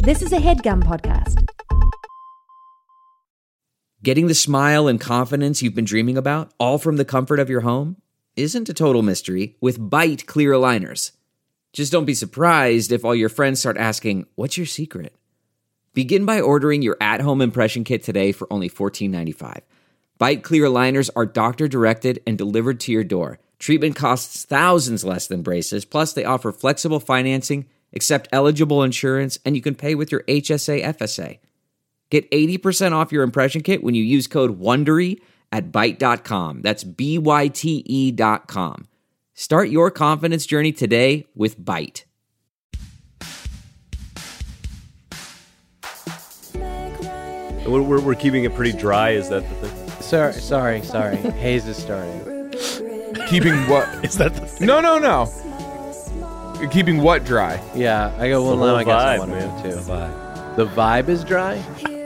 This is a HeadGum podcast. Getting the smile and confidence you've been dreaming about, all from the comfort of your home, isn't a total mystery with Byte clear aligners. Just don't be surprised if all your friends start asking, "What's your secret?" Begin by ordering your at-home impression kit today for only $14.95. Byte clear aligners are doctor-directed and delivered to your door. Treatment costs thousands less than braces, plus they offer flexible financing, accept eligible insurance, and you can pay with your HSA FSA. Get 80% off your impression kit when you use code WONDERY at Byte.com. That's BYTE.com. Start your confidence journey today with Byte. We're keeping it pretty dry, is that the thing? Sorry. Hayes is starting. Keeping what? Is that the thing? No. Keeping what dry? Yeah, I go, well, now I guess I want man. to too. The vibe. The vibe is dry?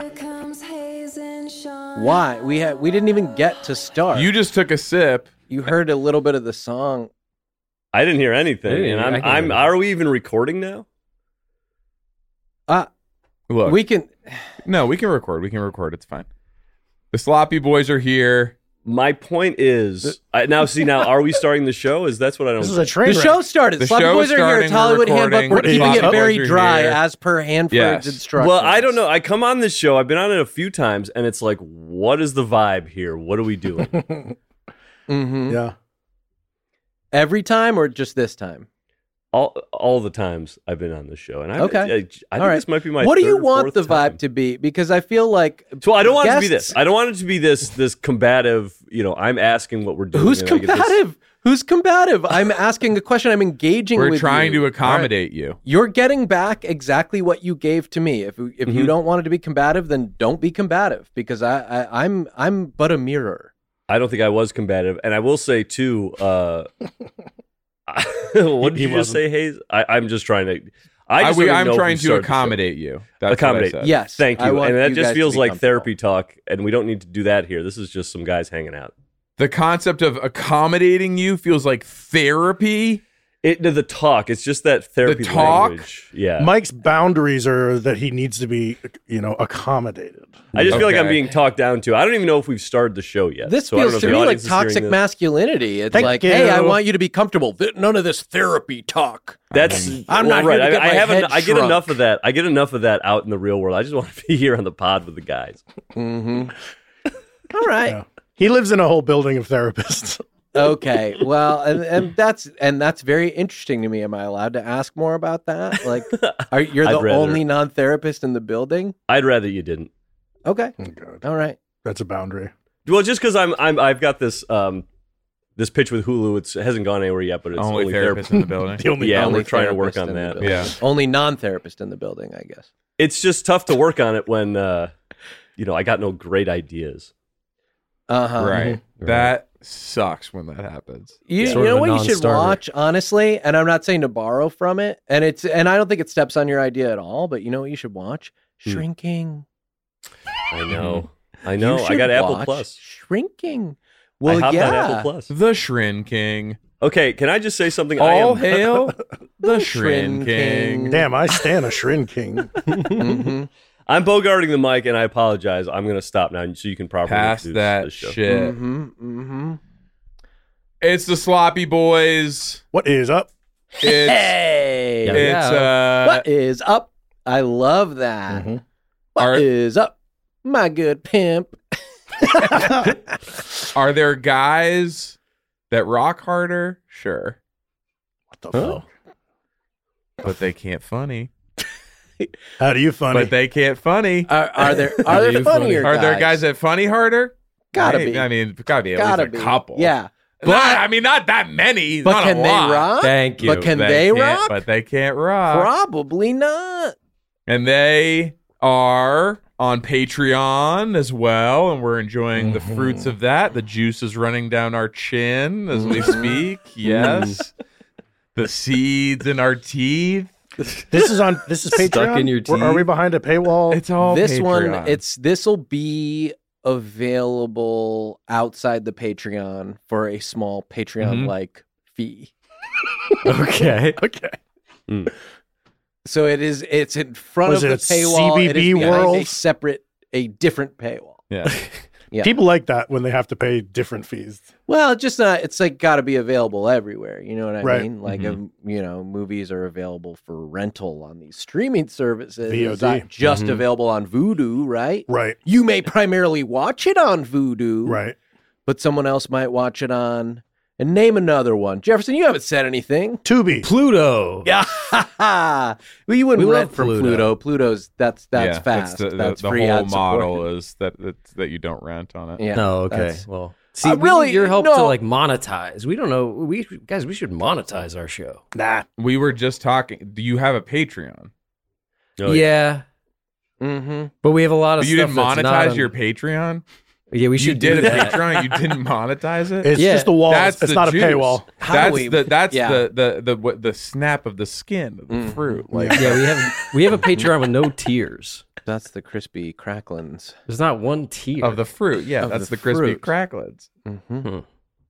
Why? We didn't even get to start. You just took a sip. You heard a little bit of the song. I didn't hear anything. Yeah, And I'm are we even recording now? Look, We can... no, we can record. It's fine. The Sloppy Boys are here. My point is, now are we starting the show? That's what I don't. This is a train The wreck. show started. The Sloppy show Boys is are here. starting, It's Hollywood we're Handbook. We're recording. keeping it Sloppy very Boys are dry here. as per Hanford's Yes. instructions. Well, I don't know. I come on this show. I've been on it a few times, and it's like, what is the vibe here? What are we doing? Mm-hmm. Yeah. Every time or just this time? all the times I've been on this show, and I think this might be my. What do you third or want fourth the time. vibe to be? Because I feel like So I don't want it to be guests- this. I don't want it to be this combative. I'm asking what we're doing. Who's and I get this- combative? Who's combative? I'm asking a question. I'm engaging with We're trying you. to accommodate you. You're getting back exactly what you gave to me. If you don't want it to be combative, then don't be combative, because I'm but a mirror. I don't think I was combative, and I will say too. What did you just say, Hayes? I'm just trying to. I'm trying to accommodate you. That's accommodate. what I said. Yes, Thank I you. want And that you just guys to feels be like comfortable. therapy talk, and we don't need to do that here. This is just some guys hanging out. The concept of accommodating you feels like therapy. The talk. It's just that therapy The talk? language. Yeah. Mike's boundaries are that he needs to be, accommodated. I just feel like I'm Okay. being talked down to. I don't even know if we've started the show yet. This so I don't know feels if to the me like audience is hearing toxic this. masculinity. It's Thank like, you. hey, I want you to be comfortable. None of this therapy talk. That's I'm well, not right. here to get my head I get shrunk. enough of that. I get enough of that out in the real world. I just want to be here on the pod with the guys. Mm-hmm. All right. Yeah. He lives in a whole building of therapists. Okay. Well, and that's very interesting to me. Am I allowed to ask more about that? Like, you're the I'd rather. only non-therapist in the building? I'd rather you didn't. Okay. Oh, God. All right. That's a boundary. Well, just because I've got this this pitch with Hulu. It hasn't gone anywhere yet, but it's Only therapist in the building. The only Yeah, Only we're trying to work therapist on in the that. building. Yeah. Only non-therapist in the building, I guess. It's just tough to work on it when I got no great ideas. Uh-huh. Right. That sucks when that happens. You Sort know of a what you should non-starter. watch, honestly, and I'm not saying to borrow from it, and I don't think it steps on your idea at all, but you know what you should watch? Shrinking. I know. I You know. I should got Apple watch Plus. Shrinking. Well, I hopped on yeah. Apple Plus. The Shrin King. Okay, can I just say something? All hail the Shrin Shrin King. King. Damn, I stand a Shrin King. Mhm. I'm bogarting the mic, and I apologize. I'm going to stop now, so you can properly Pass introduce that this show. shit. Mhm. Mhm. It's the Sloppy Boys. What is up? It's Hey. it's What is up? I love that. Mhm. What is up, my good pimp? Are there guys that rock harder? Sure, What the fuck? but they can't funny. How do you funny? But they can't funny. Are there you funnier Are guys? there guys that funny harder? Gotta Right? be. I mean, gotta be at Gotta least be. a couple. Yeah. But I mean, not that many. But not can a they lot. rock? Thank you. But can they can't- rock? But they can't rock. Probably not. And they are on Patreon as well, and we're enjoying the fruits of that. The juice is running down our chin as we speak. Yes. The seeds in our teeth. This is Patreon. Stuck in your Are we teeth? behind a paywall? It's all This Patreon. this'll be available outside the Patreon for a small Patreon like fee. Okay. Okay. So it's in front Was of the it paywall. It is CBB behind World? a different paywall. Yeah. Yeah. People like that when they have to pay different fees. Well, just not. It's like got to be available everywhere. You know what I Right. mean? Like, movies are available for rental on these streaming services. It's VOD. not just available on Vudu, right? Right. You may primarily watch it on Vudu, Right. but someone else might watch it on. And name another one, Jefferson. You haven't said anything. Tubi. Pluto. Yeah, well, you wouldn't We rent love from Pluto. Pluto. Pluto's that's Yeah, fast. The That's the free whole ad model supported. is that you don't rent on it. Yeah. Oh, okay. that's- Well, see, really, we need your help no. to like monetize. We don't know. We should monetize our show. Nah. We were just talking. Do you have a Patreon? Oh, yeah. Mm-hmm. But we have a lot of But you stuff didn't that's not monetize on- your Patreon? Yeah, we You should did do a that. Patreon. You didn't monetize it. It's Yeah. just the wall. That's It's the not juice. a paywall. How do That's we- yeah. the snap of the skin of the fruit. Like Yeah, we have a Patreon with no tiers. That's the crispy cracklins. There's not one tier of the fruit. Yeah, Of that's the the crispy fruit. cracklets. Mm-hmm.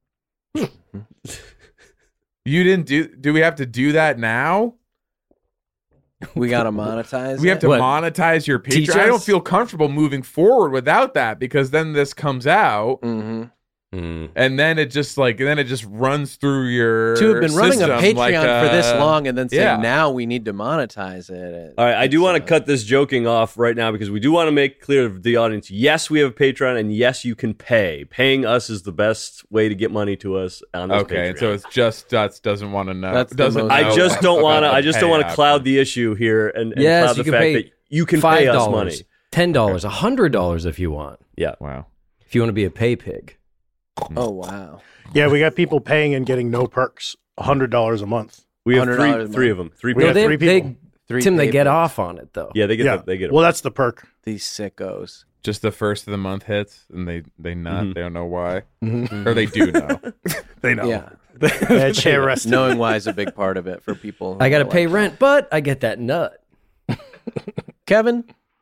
You didn't do we have to do that now? We gotta monetize. We have it? to What? monetize your Teach Patreon. I don't us? feel comfortable moving forward without that because then this comes out Mm-hmm. and then it just runs through your To have been running a system Patreon like, for this long and then say yeah. now we need to monetize it. All right, I do want to cut this joking off right now because we do want to make clear to the audience, yes, we have a Patreon, and yes, you can pay. Paying us is the best way to get money to us on this Okay, Patreon. so it's just Dutz doesn't want to know. That's the Doesn't most- know I just don't about want to. the I just don't pay want to cloud option. the issue here and Yes, cloud you the can fact pay that you can pay us money. $10, $100 if you want. Yeah, Wow. If you want to be a pay pig. Oh wow. Yeah, we got people paying and getting no perks. $100 a month. we have $100 a three of them. Three We people. got three people. Three They get papers. off on it though. Yeah, they get Yeah. they get. Well, that's the perk. These sickos. Just the first of the month hits and they nut. Mhm. They don't know why. Mhm. Or they do know. They know. Yeah. They stay arrested. Knowing why is a big part of it for people. who I got to are pay like rent, but I get that nut. that. Kevin,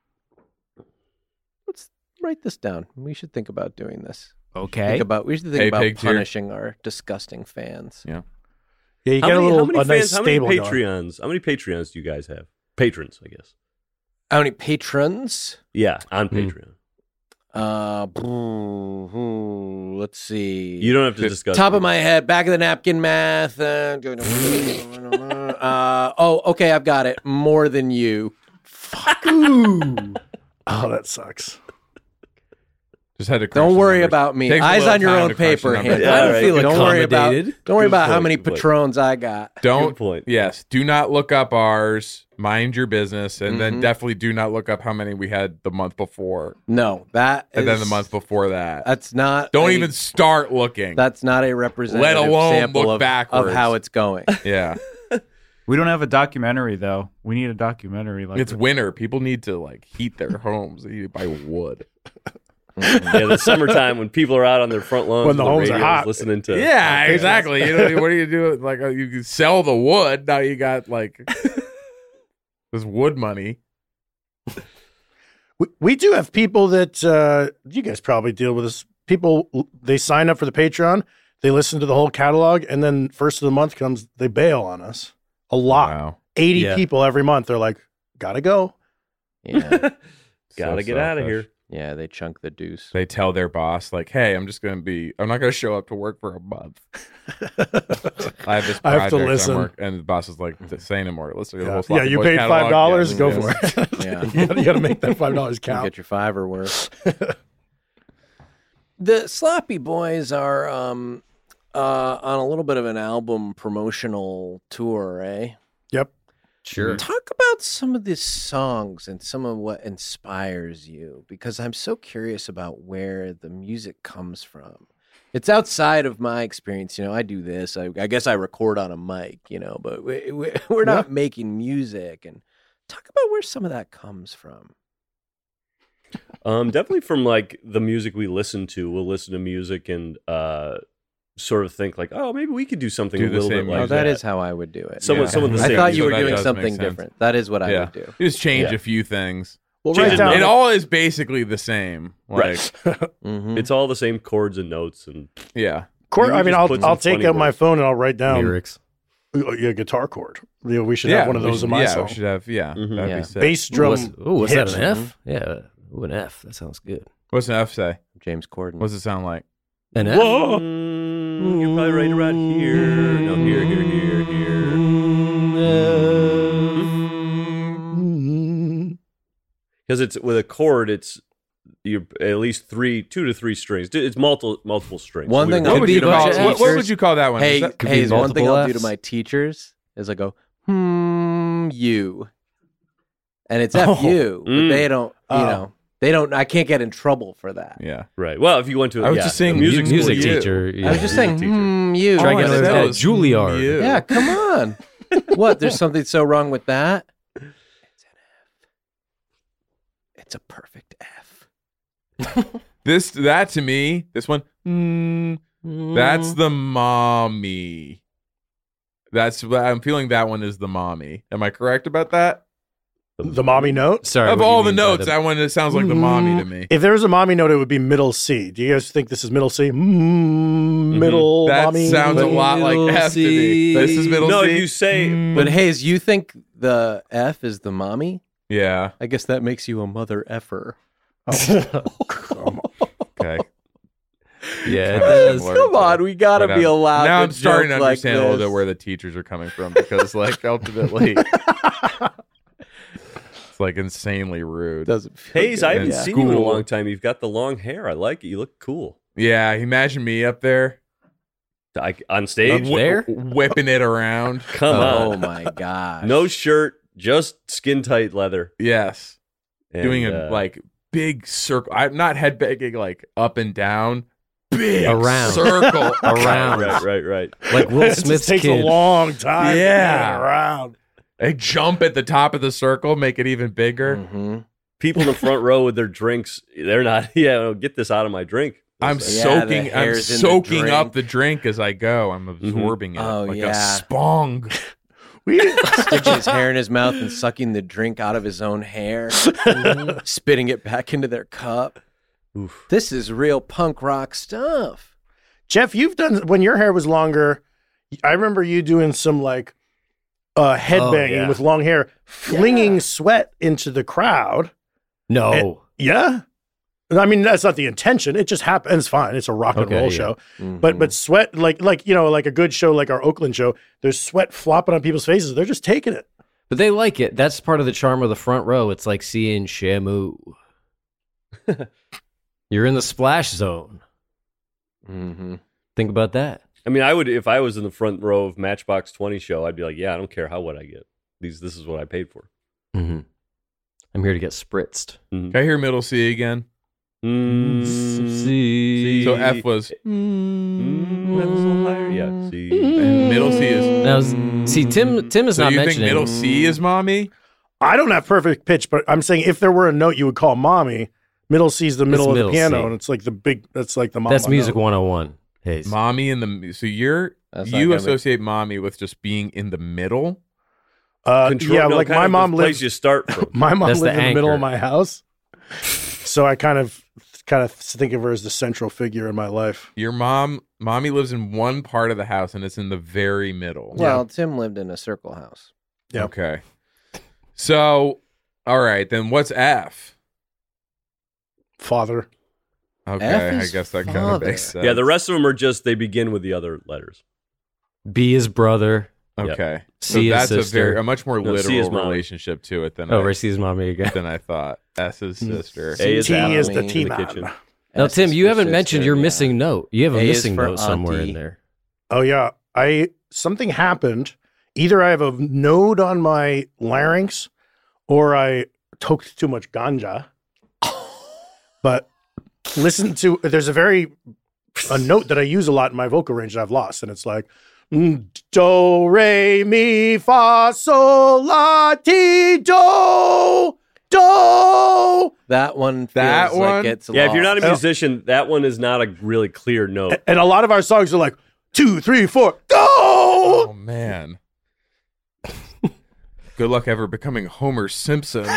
let's write this down. We should think about doing this. Okay. We should think Hey, about pig tier. punishing our disgusting fans. Yeah, you How get many, a little how many a nice fans? How many stable going. Patreons? How many Patreons do you guys have? Patrons, I guess. How many patrons? Yeah, on Patreon. Let's see. You don't have to discuss. Top of these. my head, back of the napkin math. Okay, I've got it. More than you. Oh, that sucks. Just had to. crunch Don't the worry numbers. about me. Takes a Eyes little on your time own to crunch the paper. numbers. Hank. Yeah, I don't right. feel Don't worry about. accommodated. Don't worry Good about how point, many good point. patrons I got. Don't. Good point. Yes. Do not look up ours. Mind your business, and Mm-hmm. then definitely do not look up how many we had the month before, No, that and then the is- month before that. That's not. Don't a- even start looking. That's not a representative Let alone sample look of backwards. how it's going. Yeah, We don't have a documentary though. We need a documentary. Like it's winter. People need to like heat their homes. They need to buy wood. Yeah, the summertime when people are out on their front lawns When the with homes are radios hot. listening to. Yeah, exactly. You know, what do you do? Like you can sell the wood. Now you got like this wood money. We do have people that you guys probably deal with this. People, they sign up for the Patreon, they listen to the whole catalog, and then first of the month comes, they bail on us. A lot. Wow. 80 Yeah. people every month. They're like, gotta go. Yeah, Gotta So get out of selfish. here. yeah, they chunk the deuce. They tell their boss like, "Hey, I'm not going to show up to work for a month. I have this I have project to I'm listen. And the boss is like, "Say no more. Listen to the Yeah, whole Sloppy you Boys paid catalog." $5. Yes, Go yes. for it. Yeah. you gotta make that $5 You count. get your $5 or worse. The Sloppy Boys are on a little bit of an album promotional tour, eh? Yep. Sure. Talk about some of the songs and some of what inspires you, because I'm so curious about where the music comes from. It's outside of my experience. You know, I do this. I guess I record on a mic, you know, but we're not making music. And talk about where some of that comes from. Definitely from like the music we listen to. We'll listen to music and sort of think like, oh, maybe we could do something Do a the little bit same like Oh, that. that is how I would do it. Some of the I same thought you music. were That doing does something make sense. different. That is what I would do. You just change Yeah. a few things. Well, Change write it. down. It all is basically the same. Like, Right. Mhm. It's all the same chords and notes and yeah. I mean, just put some I'll take funny out my words. phone and I'll write down Lyrics. a guitar chord. We should have one of those in my song. We should have, that'd Yeah. be sick. Bass drum. What's that, hits. an F? Yeah. Ooh, an F. That sounds good. What's an F say? James Corden. What's it sound like? An F? You're probably right around here. No, here. Because it's with a chord, it's you at least 2 to 3 strings. It's multiple strings. One thing What I'll would do you to call my it? What teachers- would you call that one? Hey, Is that- could be one thing multiple I'll do to Fs. my teachers is I go, you. And it's Oh. F-U, but they don't, Oh. they don't, I can't get in trouble for that. yeah. Right. Well, if you went to I was just saying a music you- school, Music you- teacher. Yeah. I was just saying, teacher. you. Try All I getting said that was, Juilliard. you. Yeah, come on. What? There's something so wrong with that? It's an F. It's a perfect F. That to me, this one, that's the mommy. I'm feeling that one is the mommy. Am I correct about that? The mommy note. Sorry. Of what do you all the mean by notes, that one it sounds like the mommy to me. If there was a mommy note, it would be middle C. Do you guys think this is middle C? Middle That mommy. sounds a lot like Middle F to me. C. This is middle No, C. if you say But Hayes, you think the F is the mommy? Yeah. I guess that makes you a mother effer. Okay. Yeah, it Come does. on. Come on, we gotta be allowed. Now to I'm starting to joke like understand a little this. bit where the teachers are coming from because, like, ultimately, it's like insanely rude. Doesn't feel Hayes, good. I haven't Yeah. seen you in a School. long time. You've got the long hair. I like it. You look cool. Yeah, imagine me up there On stage? There? whipping it around. Come Oh on. my gosh. No shirt, just skin tight leather. Yes, And, doing a like big circle. I'm not headbanging like up and down. Big Around. circle Around. Right. Like Will It just Smith's takes kid. a long time. Yeah. to get around. I jump at the top of the circle, make it even bigger. Mhm. People in the front row with their drinks, they're not, get this out of my drink. I'm Yeah, soaking. the I'm hair's in the soaking drink. up the drink as I go. I'm absorbing it Oh, like yeah. a spong. Sticking his hair in his mouth and sucking the drink out of his own hair, spitting it back into their cup. Oof. This is real punk rock stuff. Jeff, you've done when your hair was longer. I remember you doing some like headbanging yeah. with long hair, flinging sweat into the crowd. No. Yeah. I mean, that's not the intention. It just happens. It's fine. It's a rock and Okay, roll yeah. show. Mhm. But sweat, like like a good show like our Oakland show, there's sweat flopping on people's faces. They're just taking it. But they like it. That's part of the charm of the front row. It's like seeing Shamu. You're in the splash zone. Mhm. Think about that. I mean, I would, if I was in the front row of Matchbox 20 show, I'd be like, yeah, I don't care what I get. This is what I paid for. Mm-hmm. I'm here to get spritzed. Can I hear middle C again? See. So F was That was a little higher. Yeah. See. and middle C is. Now, see, Tim is So not you think mentioning. middle C is mommy? I don't have perfect pitch, but I'm saying if there were a note you would call mommy, middle C is the middle of the middle piano, C. and it's like the big. That's like the mama That's music note. 101. Hayes. Mommy in the. So That's not you gonna associate mommy with just being in the middle. Yeah, like my mom place lives. you start from. My mom That's lives the in the middle anchor. of my house, so I kind of think of her as the central figure in my life. Your mommy lives in one part of the house and it's in the very middle. Well, Tim lived in a circle house. Yeah. Okay. So, all right, then what's F? Father. Okay, F I is guess that kind of father. makes sense. Yeah, the rest of them are just, they begin with the other letters. B is brother. Okay. So C is that's sister. a much more No, C is literal mom. relationship to it than Oh, C is mommy again. than I thought. S is sister. A is T Adam is the in T the man. kitchen. Now, S Tim, is you for haven't mentioned sister, your yeah. missing note. You have a A is missing for note somewhere auntie. in there. Oh yeah, something happened. Either I have a node on my larynx, or I toked too much ganja. But listen to there's a note that I use a lot in my vocal range that I've lost, and it's like do re mi fa sol la ti do do. That one feels That like one? it's Yeah, if you're not a lost. musician, that one is not a really clear note. And a lot of our songs are like 2, 3, 4, go. Oh man. Good luck ever becoming Homer Simpson.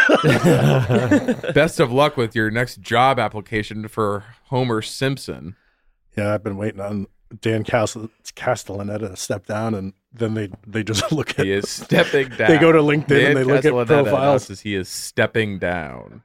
Best of luck with your next job application for Homer Simpson. Yeah, I've been waiting on Dan Castellaneta step down, and then they just look at. He is stepping down. They go to LinkedIn Dan and they look at Castellaneta profiles. announces he is stepping down.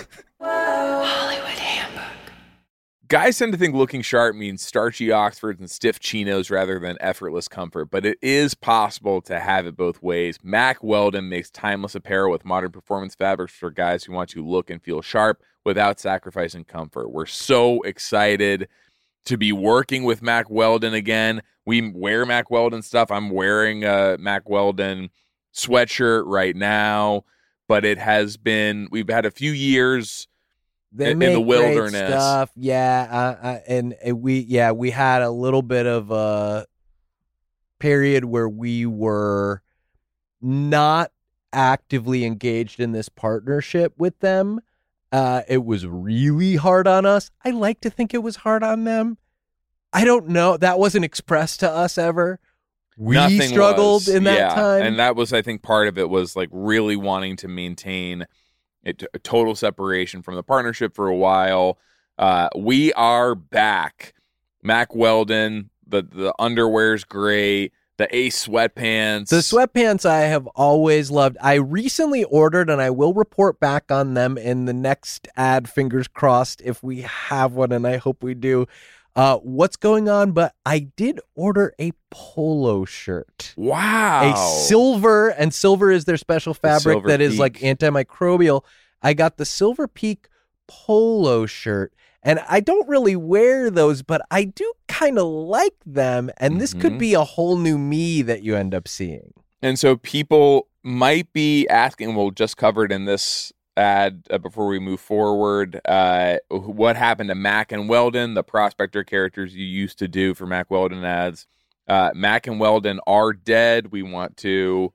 Guys tend to think looking sharp means starchy Oxfords and stiff chinos rather than effortless comfort, but it is possible to have it both ways. Mack Weldon makes timeless apparel with modern performance fabrics for guys who want to look and feel sharp without sacrificing comfort. We're so excited to be working with Mack Weldon again. We wear Mack Weldon stuff. I'm wearing a Mack Weldon sweatshirt right now, but we've had a few years They in make the wilderness. great stuff. Yeah, and we had a little bit of a period where we were not actively engaged in this partnership with them. It was really hard on us. I like to think it was hard on them. I don't know. That wasn't expressed to us ever. We Nothing struggled was. in that time. And that was, I think, part of it was like really wanting to maintain a total separation from the partnership for a while. We are back. Mack Weldon, the underwear's great. The Ace sweatpants. The sweatpants I have always loved. I recently ordered, and I will report back on them in the next ad, fingers crossed, if we have one, and I hope we do. What's going on? But I did order a polo shirt. Wow. A silver, and silver is their special fabric Silver that is Peak. like antimicrobial. I got the Silver Peak polo shirt. And I don't really wear those, but I do kind of like them. And this could be a whole new me that you end up seeing. And so people might be asking, well, just covered in this ad before we move forward, what happened to Mack and Weldon, the prospector characters you used to do for Mack Weldon ads. Mack and Weldon are dead. We want to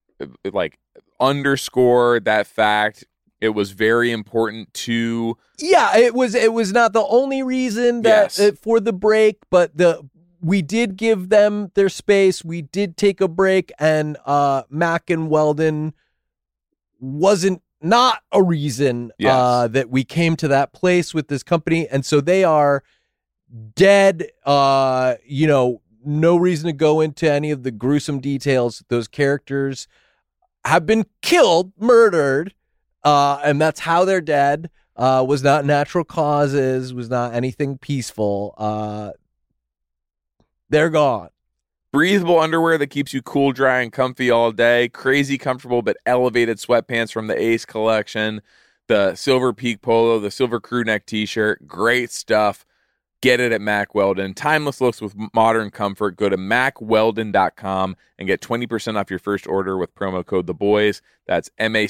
underscore that fact. It was very important to. Yeah, it was not the only reason that Yes. for the break, but we did give them their space. We did take a break, and Mack and Weldon wasn't not a reason Yes. that we came to that place with this company, and so they are dead. No reason to go into any of the gruesome details. Those characters have been killed, murdered. And that's how they're dead. Was not natural causes, was not anything peaceful. They're gone. Breathable underwear that keeps you cool, dry, and comfy all day. Crazy comfortable but elevated sweatpants from the Ace collection. The Silver Peak polo, the Silver Crew Neck t-shirt. Great stuff. Get it at Mack Weldon. Timeless looks with modern comfort. Go to MackWeldon.com and get 20% off your first order with promo code THEBOYS. That's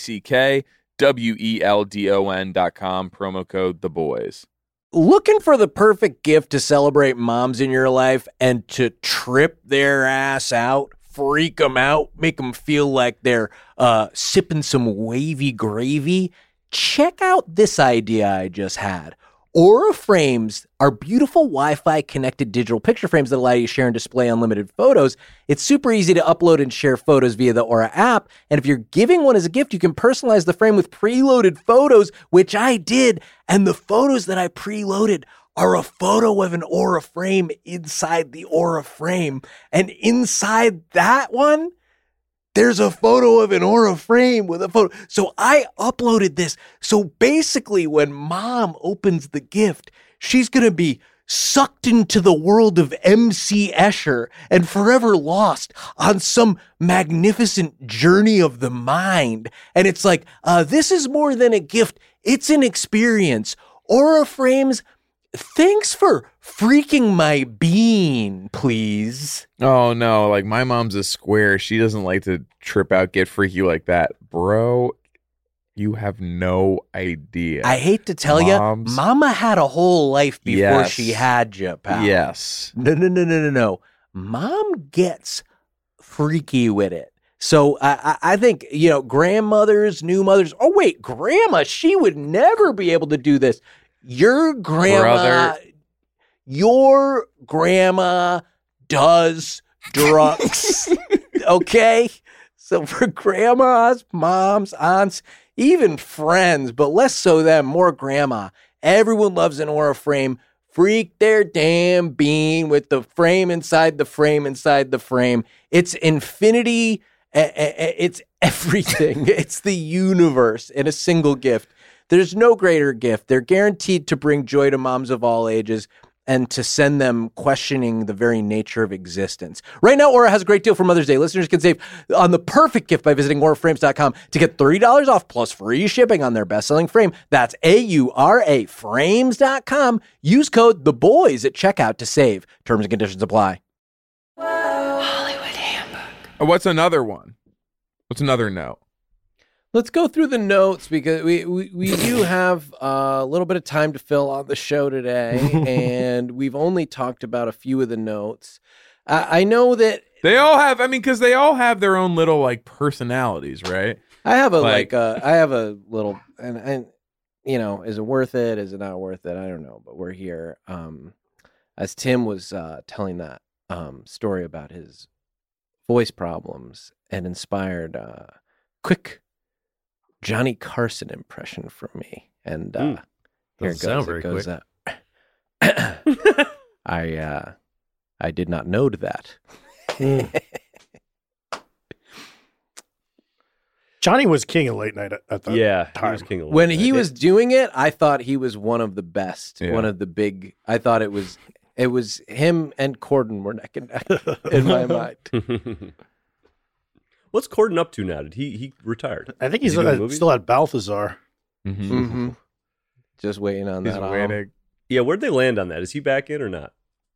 MackWeldon.com, promo code THEBOYS. Looking for the perfect gift to celebrate moms in your life and to trip their ass out, freak them out, make them feel like they're sipping some wavy gravy? Check out this idea I just had. Aura Frames are beautiful Wi-Fi connected digital picture frames that allow you to share and display unlimited photos. It's super easy to upload and share photos via the Aura app. And if you're giving one as a gift, you can personalize the frame with preloaded photos, which I did. And the photos that I preloaded are a photo of an Aura frame inside the Aura frame. And inside that one, there's a photo of an Aura frame with a photo. So I uploaded this. So basically, when mom opens the gift, she's going to be sucked into the world of MC Escher and forever lost on some magnificent journey of the mind. And it's like, this is more than a gift. It's an experience. Aura Frames, thanks for freaking my bean, please. Oh, no. Like, my mom's a square. She doesn't like to trip out, get freaky like that. Bro, you have no idea. I hate to tell you, mama had a whole life before Yes. she had you, pal. Yes. No. Mom gets freaky with it. So I think, grandmothers, new mothers. Oh, wait, grandma, she would never be able to do this. Your grandma does drugs. Okay? So for grandmas, moms, aunts, even friends, but less so them, more grandma. Everyone loves an Aura frame freak their damn bean with the frame inside the frame inside the frame. It's infinity. It's everything. It's the universe in a single gift. There's no greater gift. They're guaranteed to bring joy to moms of all ages and to send them questioning the very nature of existence. Right now, Aura has a great deal for Mother's Day. Listeners can save on the perfect gift by visiting auraframes.com to get $30 off plus free shipping on their best-selling frame. That's AURA frames.com. Use code THEBOYS at checkout to save. Terms and conditions apply. What's another one? What's another note? Let's go through the notes because we do have a little bit of time to fill on the show today, and we've only talked about a few of the notes. I know that They all have, because they all have their own little like personalities, right? I have a I have a little, and is it worth it? Is it not worth it? I don't know, but we're here. As Tim was telling that story about his voice problems, and inspired quick Johnny Carson impression from me, and here it goes. It goes. I did not know that. Johnny was king of late night at the He time. was king of When late he night. was doing it, I thought he was one of the best. Yeah. One of the big. I thought it was him and Corden were neck and neck in my mind. What's Corden up to now? Did he retired? I think he's Is he doing movies? still at Balthazar. Mm-hmm. Just waiting on He's that. waiting. Yeah, where'd they land on that? Is he back in or not?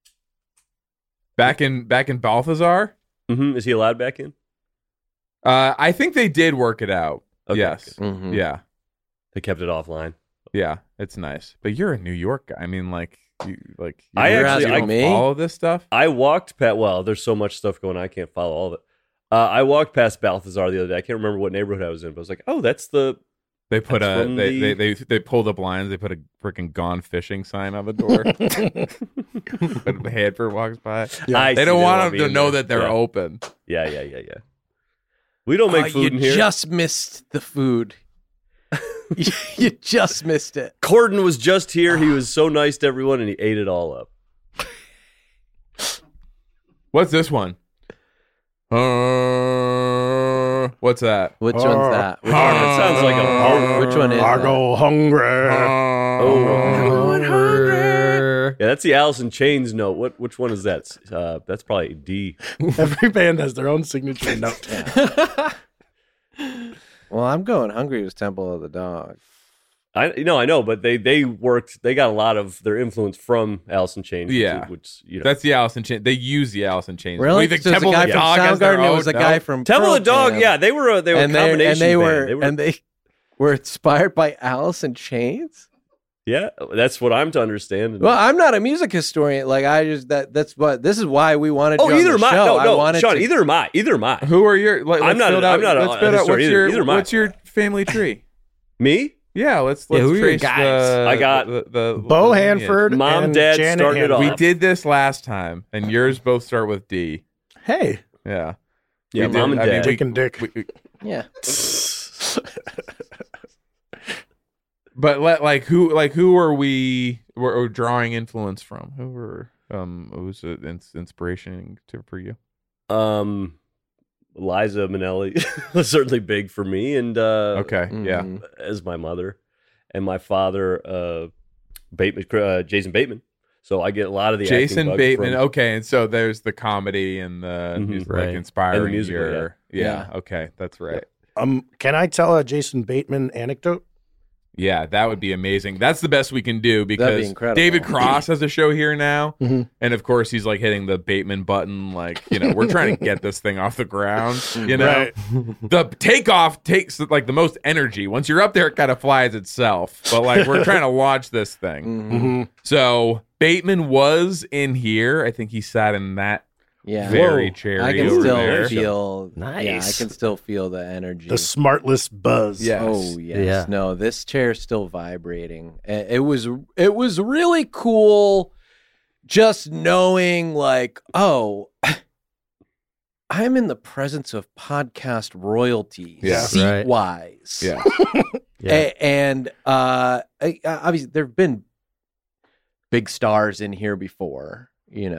Back in Balthazar? Mm-hmm. Is he allowed back in? I think they did work it out. Okay, Yes. good. Mhm. Yeah. They kept it offline. Yeah. It's nice. But you're a New York guy. You I You're actually asking me? follow this stuff. I walked past. Well, there's so much stuff going on. I can't follow all of it. I walked past Balthazar the other day. I can't remember what neighborhood I was in, but I was like, "Oh, that's the." They put That's a from they pull the blinds. They put a freaking gone fishing sign on the door. When Hanford walks by, I they see, don't want love them to being know there. that they're Yeah. open. Yeah. We don't make food you in here. just missed the food. You just missed it. Corden was just here. He was so nice to everyone, and he ate it all up. What's this one? What's that? Which one's that? Which one? It sounds like a. Which one is I that? go hungry. Yeah, that's the Alice in Chains note. Which one is that? That's probably D. Every band has their own signature note. Well, I'm going hungry was Temple of the Dog. I know, but they worked. They got a lot of their influence from Alice in Chains. Yeah. which That's the Alice in Chains. They use the Alice in Chains. Really? What do you think So there's a Temple guy of the from Dog has their Soundgarden. It own? was a No? guy from Temple Pearl of the Dog. Jam. Yeah, they were a combination band. They were inspired by Alice in Chains. Yeah, that's what I'm to understand. Well, I'm not a music historian. Like that's what this is why we wanted. you either on the am I. show. No, wanted Sean. to- Either am I. Either am I. Who are your? I'm not a historian either. What's your family tree? Me? Yeah, let's who are your trace guys? I got the Bo lineage. Hanford, Mom, and Dad Janet started it Hanford. off. We did this last time, and yours both start with D. Hey, Yeah, Yeah, We Mom did. and Dad. Dick and Dick. Yeah. But who are we? We're drawing influence from? Who were who's an inspiration for you? Liza Minnelli was certainly big for me, and Okay, yeah. Mhm. as my mother, and my father, Jason Bateman. So I get a lot of the acting Jason bugs Bateman. from- Okay, and so there's the comedy and the Mhm. like Right. inspiring And the musical, your yeah. Okay, that's right. Can I tell a Jason Bateman anecdote? Yeah, that would be amazing. That's the best we can do because incredible. David Cross has a show here now, Mhm. and of course he's like hitting the Bateman button. Like we're trying to get this thing off the ground. Right. The takeoff takes like the most energy. Once you're up there, it kind of flies itself. But like we're trying to launch this thing. Mm-hmm. So Bateman was in here. I think he sat in that Yeah. very cherry I can over still there. feel. Nice. Yeah, I can still feel the energy. The smartless buzz. Yes. Oh yes. Yeah. No, this chair's still vibrating. It was really cool just knowing like, oh, I'm in the presence of podcast royalty. Yeah. Seat Right. wise. Yeah. Yeah. And obviously there've been big stars in here before,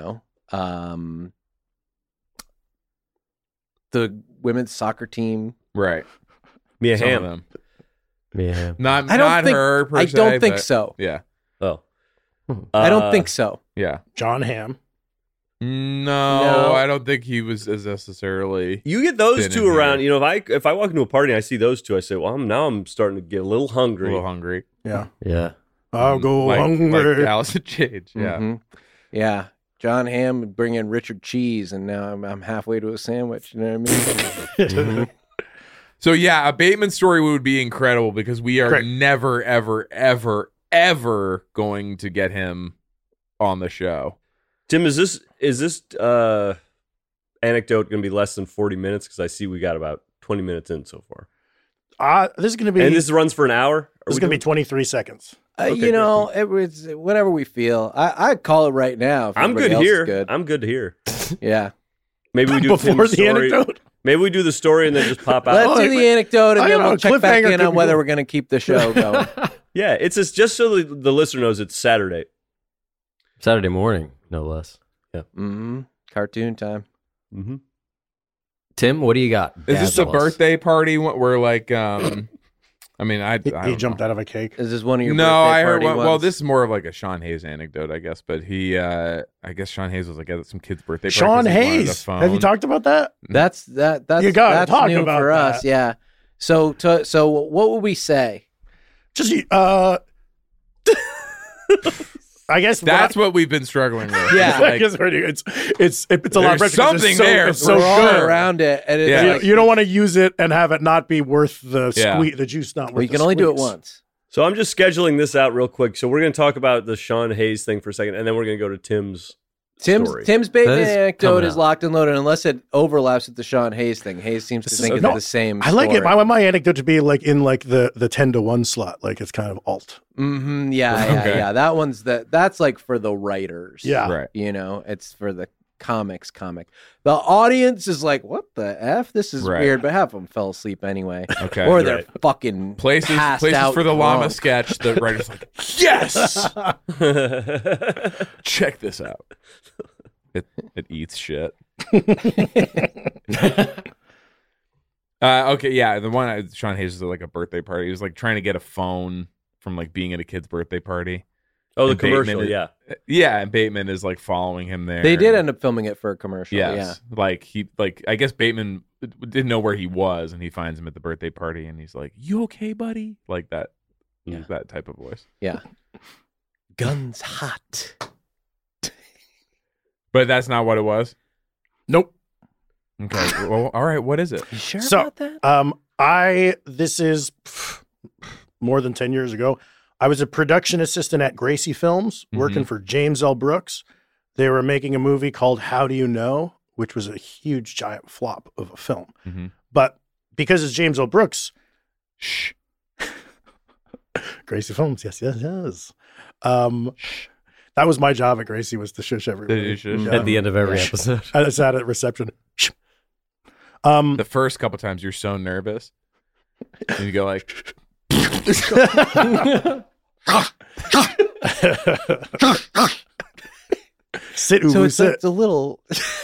the women's soccer team. Right. Mia Some of Hamm. them. Yeah. Not I don't think her per I se, don't think but- so. Yeah. Oh. I don't think so. Yeah. John Hamm. No, I don't think he was as necessarily. You get those Been two in around. here. If I walk into a party and I see those two, I say, well, I'm starting to get a little A hungry. little hungry. Yeah. Yeah. I'll go like hungry. Alice in Chains. Yeah. Mhm. Yeah. John Hamm would bring in Richard Cheese, and now I'm halfway to a sandwich. You know what I mean? Mm-hmm. So yeah, a Bateman story would be incredible because we are Correct. never, ever, ever, ever going to get him on the show. Tim, is this anecdote going to be less than 40 minutes? Because I see we got about 20 minutes in so far. This is going to be. And this runs for an hour? This is going to be 23 seconds. Okay, it was whatever we feel. I call it right now. If I'm good everybody else is here. Good. I'm good here. Yeah. Maybe we do Before Tim's the story. anecdote. Maybe we do the story and then just pop out. Let's do the anecdote, and I then don't know, we'll check back cliffhanger in could on be whether cool. we're going to keep the show going. Yeah, it's just so the listener knows it's Saturday. Saturday morning, no less. Mm-hmm. Cartoon time. Mm-hmm. Tim, what do you got? Is this a Dazzle us. birthday party where like I mean I He don't jumped know. out of a cake. Is this one of your No, birthday I heard party well ones? this is more of like a Sean Hayes anecdote, I guess, but he I guess Sean Hayes was like at some kid's birthday party. Sean 'cause he wanted a Hayes. phone. Have you talked about that? That's You gotta that's talk new about for us. that. Yeah. So what would we say? Just I guess That's what we've been struggling with. Yeah. I guess it's a lot of There's pressure 'cause something it's so, there It's so for We're all sure. around it, and it's Yeah. like, You don't want to use it and have it not be worth the Yeah. the juice not worth. well, you the can only do it squeeze. once. So I'm just scheduling this out real quick. So we're going to talk about the Sean Hayes thing for a second, and then we're going to go to Tim's story. Tim's Bateman That is anecdote coming is out. locked and loaded unless it overlaps with the Sean Hayes thing. Hayes seems to think it's no, the same. I like it. story. I want my anecdote to be like in like the 10-1 slot. Like it's kind of alt. Mm-hmm. Yeah. Okay. Yeah. That one's that's like for the writers. Yeah. Right. It's for the comic. The audience is like, what the F? This is Right. weird, but half of them fell asleep anyway. Okay. Or they're Right. fucking Places passed out for the llama drunk. sketch. The writer's like, yes, check this out. It eats shit. Okay, yeah, the one Sean Hayes was at like a birthday party. He was like trying to get a phone from like being at a kid's birthday party. Oh, the And Bateman commercial, is- yeah. Yeah, and Bateman is like following him there. They did end up filming it for a commercial. Yes, like I guess Bateman didn't know where he was, and he finds him at the birthday party, and he's like, "You okay, buddy?" Like that, Yeah. that type of voice. Yeah. Guns hot. But that's not what it was. Nope. Okay, well, all right. What is it? You sure So, about that? This is more than 10 years ago. I was a production assistant at Gracie Films, working for James L. Brooks. They were making a movie called How Do You Know, which was a huge, giant flop of a film. Mhm. But because it's James L. Brooks, Shh. Gracie Films, yes. That was my job at Gracie, was to shush everybody. You shush. Yeah. At the end of every episode. I sat at reception. The first couple times you're so nervous, and you go like, Sit, So Ubu, it's sit. a little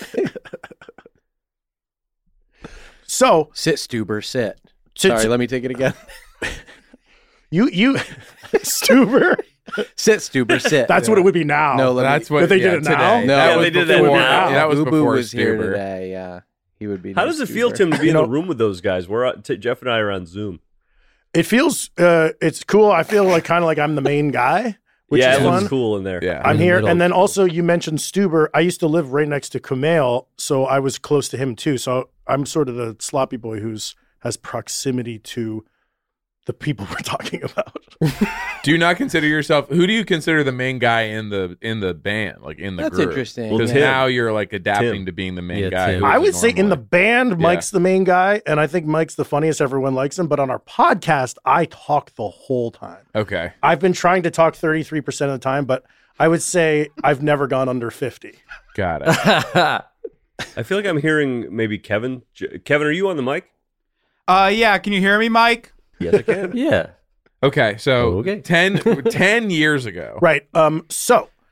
So sit, Stuber, sit. Sit, Sorry, sit. let me take it again. you Stuber. Sit, Stuber, sit. That's what it would be now. No, let me- "That's what." But they yeah, did it now? today. No, that Yeah, was they did that before- now. That was Ubu before was here Stuber. today. Yeah, he would be. How no does it feel, Stuber. Tim, to be in You the know- room with those guys? Jeff and I are on Zoom. It feels it's cool. I feel like kind of like I'm the main guy, which yeah, is it fun. looks cool in there. Yeah, I'm In the here, middle. and then also you mentioned Stuber. I used to live right next to Kumail, so I was close to him too. So I'm sort of the sloppy boy has proximity to the people we're talking about. Do you not consider yourself? Who do you consider the main guy in the band? Like in the That's group? interesting. Because Tim. now you're like adapting Tim. to being the main Yeah, guy. Tim. who I is would say in the normally. band, Mike's the main guy, and I think Mike's the funniest. Everyone likes him, but on our podcast, I talk the whole time. Okay. I've been trying to talk 33% of the time, but I would say I've never gone under 50. Got it. I feel like I'm hearing maybe Kevin. Kevin, are you on the mic? Yeah, can you hear me, Mike? Yes, I can. Yeah. Okay. So Okay. 10 years ago. Right. So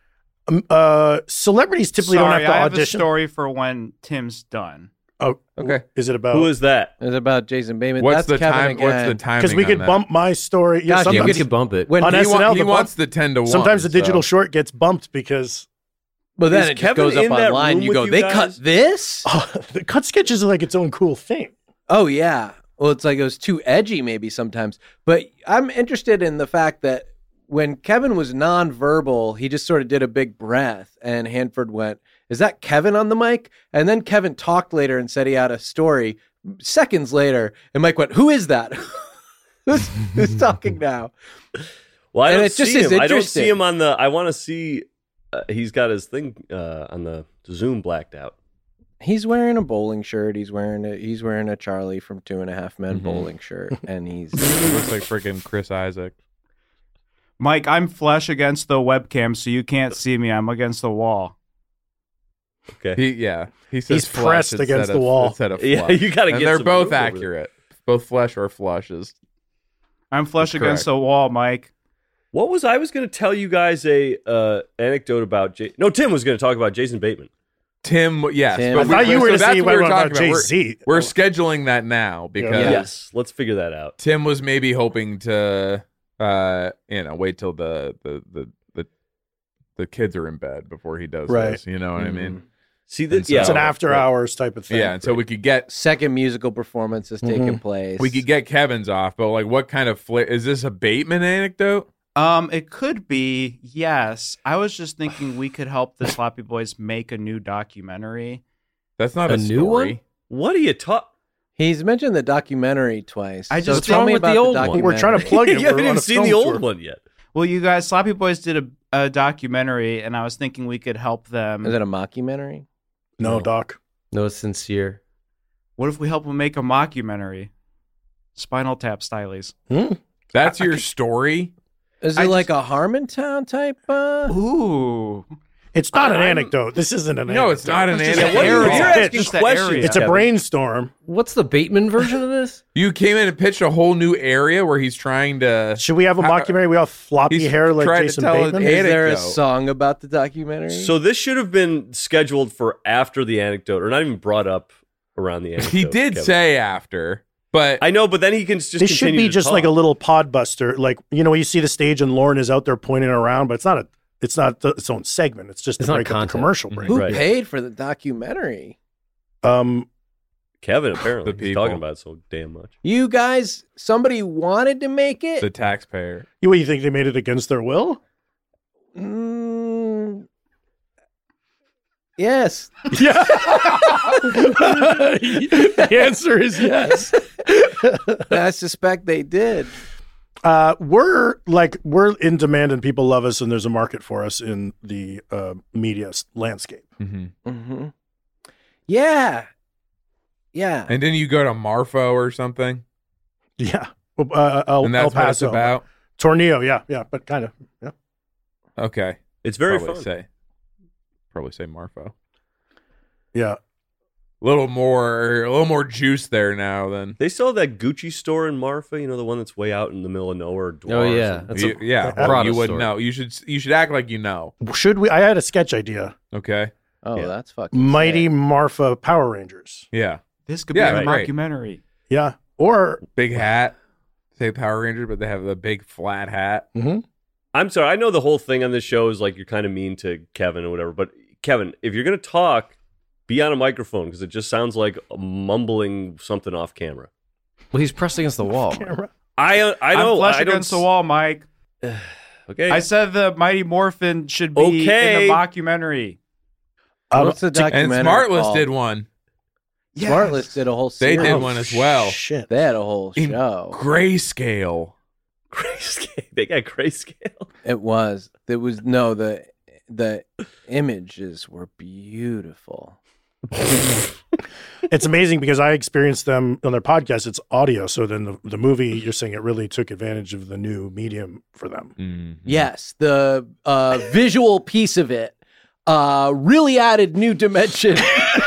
Celebrities typically don't have to I have a audition. story for when Tim's done. Oh, Okay. Is it about? Who is that? It's about Jason Bateman. What's That's the Kevin time? again. What's the timing? Because we on could that? bump my story. Yeah, Gosh, yeah, we sometimes could bump it. When on He, SNL, he the wants the 10 to 1. sometimes the digital so. short gets bumped because But then Is it just Kevin goes up in that online. room You with go, you they guys?" cut this? the cut sketches are like its own cool thing. Oh, yeah. Well, it's like it was too edgy maybe sometimes. But I'm interested in the fact that when Kevin was nonverbal, he just sort of did a big breath, and Hanford went, "Is that Kevin on the mic?" And then Kevin talked later and said he had a story. Seconds later, and Mike went, "Who is that? who's talking now?" Well, I And don't it just see is him. I don't interesting. see him on the. I want to see. He's got his thing on the Zoom blacked out. He's wearing a bowling shirt. He's wearing a Charlie from 2.5 Men bowling shirt, and he's Looks like freaking Chris Isaac. Mike, I'm flush against the webcam, so you can't see me. I'm against the wall. Okay. He says He's flush pressed instead against of- the wall. Instead of Yeah, flush. you gotta And get they're some both room over there. accurate. Both flesh or flushes. I'm flush That's against correct. the wall, Mike. What was I was going to tell you guys a anecdote about? Tim was going to talk about Jason Bateman. Tim, yes. Tim. but I thought you were so to that's say what we were what about talking about. Jay-Z. We're scheduling that now because Yeah. Yes, let's figure that out. Tim was maybe hoping to, wait till the kids are in bed before he does Right. this. You know what I mean? See, And so- yeah, It's an after right. hours type of thing. Yeah, and so we could get second musical performance is taking place. Kevin's off, but like, what kind of is this a Bateman anecdote? It could be, yes. I was just thinking we could help the Sloppy Boys make a new documentary. That's not A a new story. one? What are you talking? He's mentioned the documentary twice. I So just- tell what's me wrong with about the old one? documentary. We're trying to plug it. You haven't We're on even a seen the film old tour. one yet. Well, you guys, Sloppy Boys did a documentary, and I was thinking we could help them. Is it a mockumentary? No, Doc. No, it's sincere. What if we help them make a mockumentary? Spinal Tap stylies. That's your story. Is it like a Harmontown type? Ooh. It's not an anecdote. This isn't an No, it's not an It's just anecdote. an area. You're asking Just the questions. area. It's a Kevin. brainstorm. What's the Bateman version of this? You came in and pitched a whole new area where he's trying to. Should we have a mockumentary? We all floppy He's hair like tried to Jason tell an Bateman? anecdote. Is there a Anecdote. song about the documentary? So this should have been scheduled for after the anecdote, or not even brought up around the anecdote. He did Kevin. say after, but I know, but then he can just. This should continue be to just talk. like a little pod buster. Like, you see the stage and Lauren is out there pointing around, but it's not its own segment. It's just It's to not break up the content. commercial break. Who Right. paid for the documentary? Kevin. Apparently, The he's people. talking about it so damn much. You guys, somebody wanted to make it? the taxpayer. You think they made it against their will? Yes. Yeah. The answer is yes. I suspect they did. We're in demand and people love us and there's a market for us in the media landscape. Mm-hmm. Yeah. Yeah. And then you go to Marfo or something, Yeah. and that's El what it's Paso. about. Tornillo, yeah, but kind of. Yeah. Okay, It's very probably fun. Probably say Marfo. Yeah. A little more juice there now than. They sell that Gucci store in Marfa. You know, the one that's way out in the middle of nowhere. Oh, Dwarves yeah. and- That's You, yeah, Prada well, you wouldn't store. know. You should act like you know. Should we? I had a sketch idea. Okay. Oh, Yeah. that's fucking Mighty sick. Marfa Power Rangers. Yeah. This could Yeah, be a right. mockumentary. Yeah. Or Big hat. Say Power Ranger, but they have the big flat hat. I'm sorry. I know the whole thing on this show is like you're kind of mean to Kevin or whatever. But Kevin, if you're gonna talk, be on a microphone because it just sounds like mumbling something off camera. Well, he's pressed against the wall. camera. I know. I'm flush I don't against the wall, Mike. Okay. I said the Mighty Morphin should be Okay. in the mockumentary. What's the And documentary Smartless called? did one. Smartless did a whole They series. did one as well. Shit. They had a whole In show. Grayscale. Grayscale. They got grayscale. It was. There was no the images were beautiful. It's amazing because I experienced them on their podcast. It's audio. So then the movie, you're saying it really took advantage of the new medium for them. Mm. Yes, the visual piece of it really added new dimension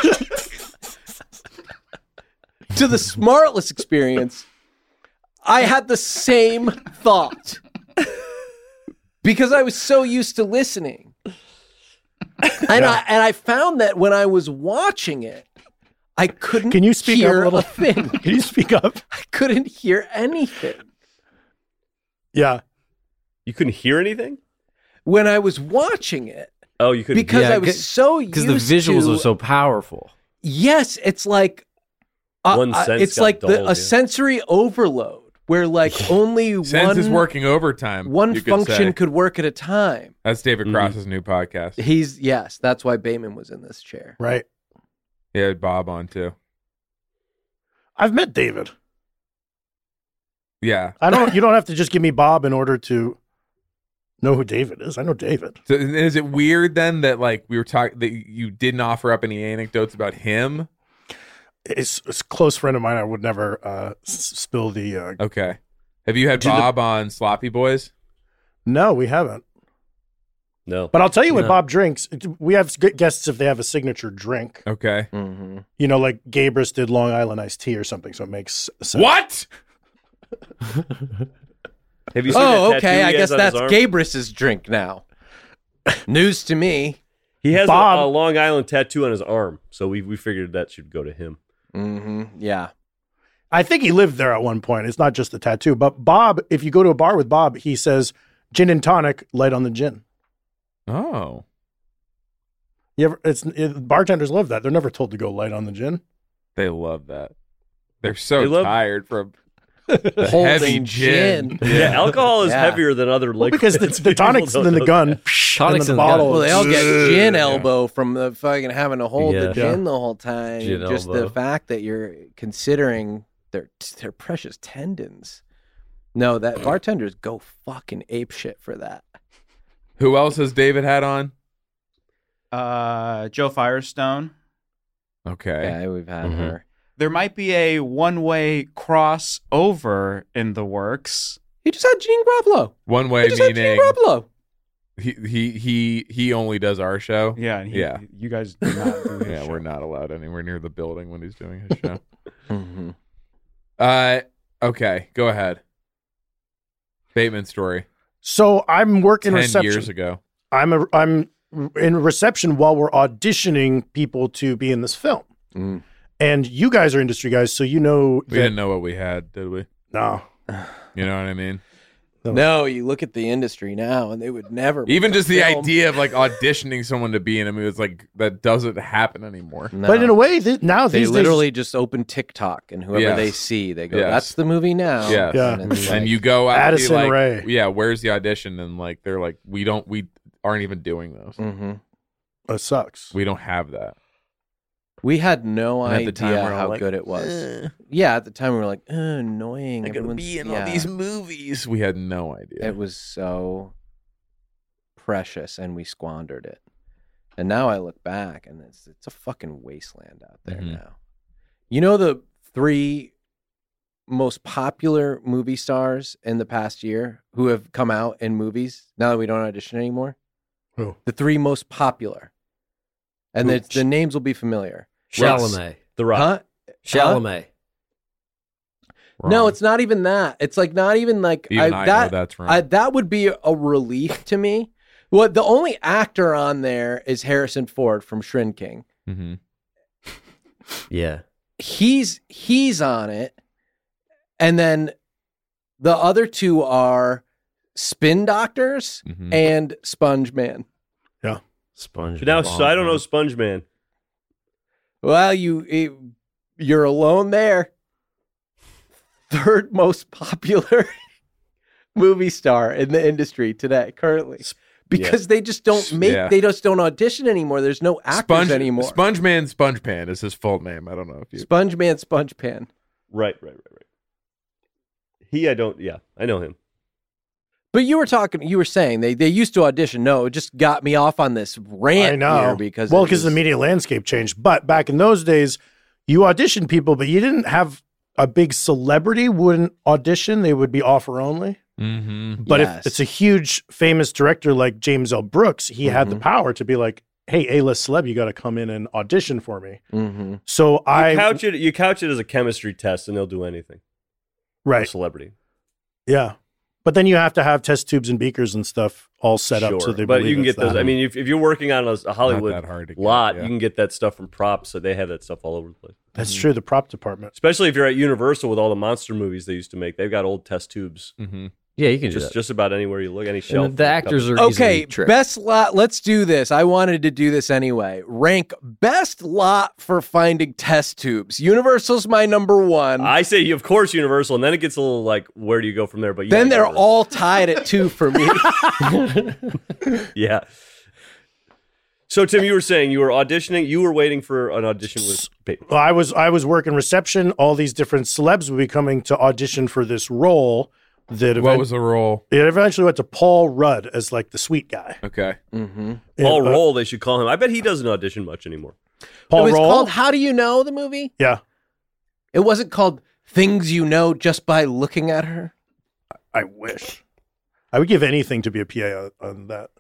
to the Smartless experience. I had the same thought because I was so used to listening. And I found that when I was watching it, I couldn't Can you speak up hear a little? thing. Can you speak up? I couldn't hear anything. Yeah. You couldn't hear anything? When I was watching it, Oh, you couldn't because Yeah, I was so used Because the visuals to, are so powerful. Yes, it's like One sense it's got like dulled, yeah. a sensory overload where like only Sense is one working overtime. one you could function say. could work at a time. That's David Cross's new podcast. That's why Bateman was in this chair. Right. He had Bob on too. I've met David. Yeah. You don't have to just give me Bob in order to know who David is. I know David. So is it weird then that like we were talking that you didn't offer up any anecdotes about him? It's a close friend of mine. I would never spill the. Okay. Have you had Did the- Bob on Sloppy Boys? No, we haven't. No. But I'll tell you what No. Bob drinks. We have guests if they have a signature drink. Okay. Mm-hmm. You know, like Gabrus did Long Island iced tea or something, so it makes sense. What? Have you seen Oh, that tattoo okay. he I has guess on his that's arm? Gabrus's drink now. News to me. He has Bob- a Long Island tattoo on his arm, so we figured that should go to him. Mm-hmm. Yeah. I think he lived there at one point. It's not just the tattoo. But Bob, if you go to a bar with Bob, he says, gin and tonic, light on the gin. Oh. Bartenders love that. They're never told to go light on the gin. They love that. They're so They love- tired from the Holding heavy gin. Yeah, alcohol is Yeah. hevier than other Well, liquids. because the People tonic's don't in the know gun. that. Tonic's and in the the gun. bottle. Well, they all get gin Yeah. elbow from the fucking having to hold the Yeah. gin the whole time. Gin Just elbow. the fact that you're considering their precious tendons. No, that bartenders go fucking ape shit for that. Who else has David had on? Joe Firestone. Okay. Yeah, we've had Mhm. her. There might be a one-way crossover in the works. He just had Gene Garoppolo. One He way just had Gene meaning Garoppolo. he only does our show. Yeah, and Yeah. you guys do not do his Yeah, show. we're not allowed anywhere near the building when he's doing his show. Mm-hmm. Okay, go ahead. Bateman story. So I'm working 10 reception. years ago. I'm in reception while we're auditioning people to be in this film. Mm. And you guys are industry guys, so you know We didn't know what we had, did we? No. You know what I mean? No, you look at the industry now, and they would never. Even make a just the film. idea of like auditioning someone to be in a movie, it's like that doesn't happen anymore. No. But in a way, now they these literally just open TikTok, and whoever Yes. they see, they go, Yes. "That's the movie now." Yes. Yeah. And, it's And like- you go out Addison and be like, Rae. yeah, where's the audition? And like they're like, we aren't even doing those. Mhm. it sucks. We don't have that. We had no And at the idea time, we're all how like, good it was. Yeah, at the time we were like, annoying. I gotta Everyone's- be in yeah. all these movies. We had no idea. It was so precious, and we squandered it. And now I look back, and it's a fucking wasteland out there Mhm. now. You know the 3 most popular movie stars in the past year who have come out in movies now that we don't audition anymore? Who? The 3 most popular. And Who? the names will be familiar. Chalamet. The Rock. Huh? Chalamet. No, Wrong. it's not even that. It's like not even like Even I know that's wrong. that would be a relief to me. Well, the only actor on there is Harrison Ford from Shrinking. Mm-hmm. Yeah. He's on it, and then the other 2 are Spin Doctors Mhm. and Sponge Man. Sponge. Now, so I don't know Sponge Man. Well, you're alone there. 3rd most popular movie star in the industry today, currently. Because they just don't they just don't audition anymore. There's no actors anymore. Sponge Man Sponge Pan is his full name. I don't know if you. Sponge Man, Sponge Pan. Right. I know him. But you were saying they used to audition. No, it just got me off on this rant I know. here because the media landscape changed. But back in those days, you auditioned people, but you didn't have a big celebrity wouldn't audition. They would be offer only. Mm-hmm. But Yes. if it's a huge famous director like James L. Brooks, he had the power to be like, hey, A-list celeb, you got to come in and audition for me. Mm-hmm. So You couch it as a chemistry test, and they'll do anything. For right. celebrity. Yeah. But then you have to have test tubes and beakers and stuff all set up so they but believe you can it's get those. that. I mean, if you're working on a Hollywood that hard to get, lot, yeah. you can get that stuff from props. So they have that stuff all over the place. That's true. The prop department. Especially if you're at Universal with all the monster movies they used to make. They've got old test tubes. Yeah, you can do that. Just about anywhere you look, any shelf. And the actors are Okay, easily tricked. best lot. Let's do this. I wanted to do this anyway. Rank best lot for finding test tubes. Universal's my number one. I say, of course, Universal, and then it gets a little like, where do you go from there? But yeah, then they're Universal. all tied at 2 for me. Yeah. So Tim, you were saying you were auditioning. You were waiting for an audition with. Well, I was working reception. All these different celebs would be coming to audition for this role. What was the role? It eventually went to Paul Rudd as like the sweet guy. Okay. Paul Roll, they should call him. I bet he doesn't audition much anymore. Paul It was Roll. called How Do You Know, the movie? Yeah, It wasn't called Things You Know Just by Looking at Her. I wish. I would give anything to be a PA on that.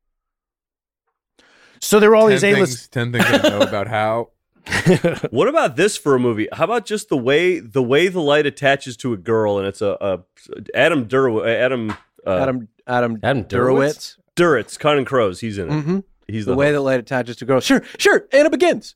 So there were all these A-list. 10 things I know about how. What about this for a movie? How about just the way the light attaches to a girl, and it's Adam Durowitz. Duritz, Counting Crows. He's in it. Mm-hmm. He's The way the light attaches to girls. Sure. Anna Begins.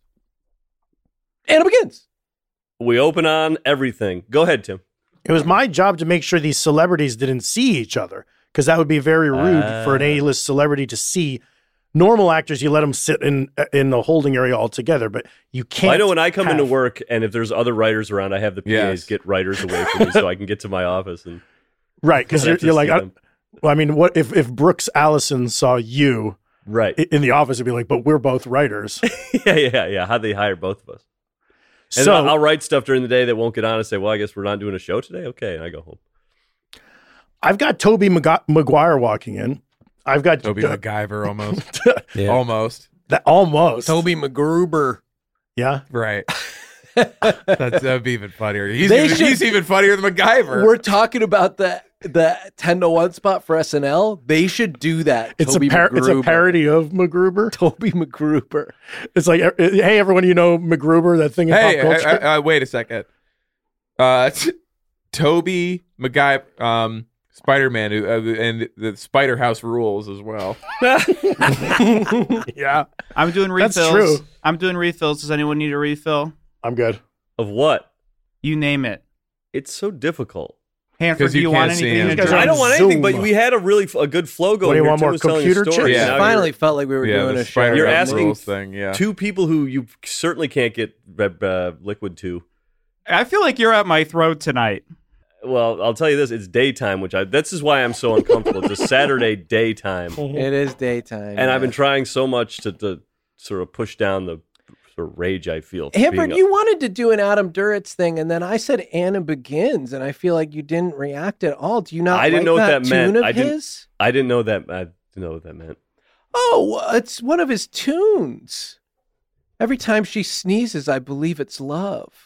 We open on everything. Go ahead, Tim. It was my job to make sure these celebrities didn't see each other, because that would be very rude for an A-list celebrity to see. Normal actors, you let them sit in the holding area all together, but you can't. Well, I know when I come into work, and if there's other writers around, I have the PAs Yes. get writers away from me so I can get to my office. And Right, because That's you're just like, them. I mean, what if Brooks Allison saw you right, in the office and be like, but we're both writers. yeah. How'd they hire both of us? And So I'll write stuff during the day that won't get on and say, well, I guess we're not doing a show today. Okay, and I go home. I've got Toby Maguire walking in. I've got Toby MacGyver almost. Yeah. Almost. that almost. Toby McGruber. Yeah. Right. That'd be even funnier. He's They even, should- he's even funnier than MacGyver. We're talking about the 10-1 spot for SNL. They should do that. It's Toby it's a McGruber. parody of MacGruber. Toby McGruber. It's like, hey, everyone, you know MacGruber, that thing in Hey, pop culture? wait a second. Toby MacGyver, Spider-Man, and the Spider House rules as well. Yeah, I'm doing refills. That's true. I'm doing refills. Does anyone need a refill? I'm good. Of what? You name it. It's so difficult. Hanford, 'Cause do you you want can't see anything him. to You guys drink? are I don't want anything, but Zoom. we had a good flow going. What do you here. want, Tim more was telling computer your story, chips? and It now finally you're felt like we were doing the a show. Spider You're House asking rules thing, yeah. two people who you certainly can't get liquid to. I feel like you're at my throat tonight. Well, I'll tell you this: it's daytime, this is why I'm so uncomfortable. It's a Saturday daytime, It is daytime. and I've been trying so much to sort of push down the sort of rage I feel. for Hanford, being you wanted to do an Adam Duritz thing, and then I said Anna Begins, and I feel like you didn't react at all. Do you not I didn't like know what that that meant. tune of I didn't- his? I didn't know that. I didn't know what that meant. Oh, it's one of his tunes. Every time she sneezes, I believe it's love.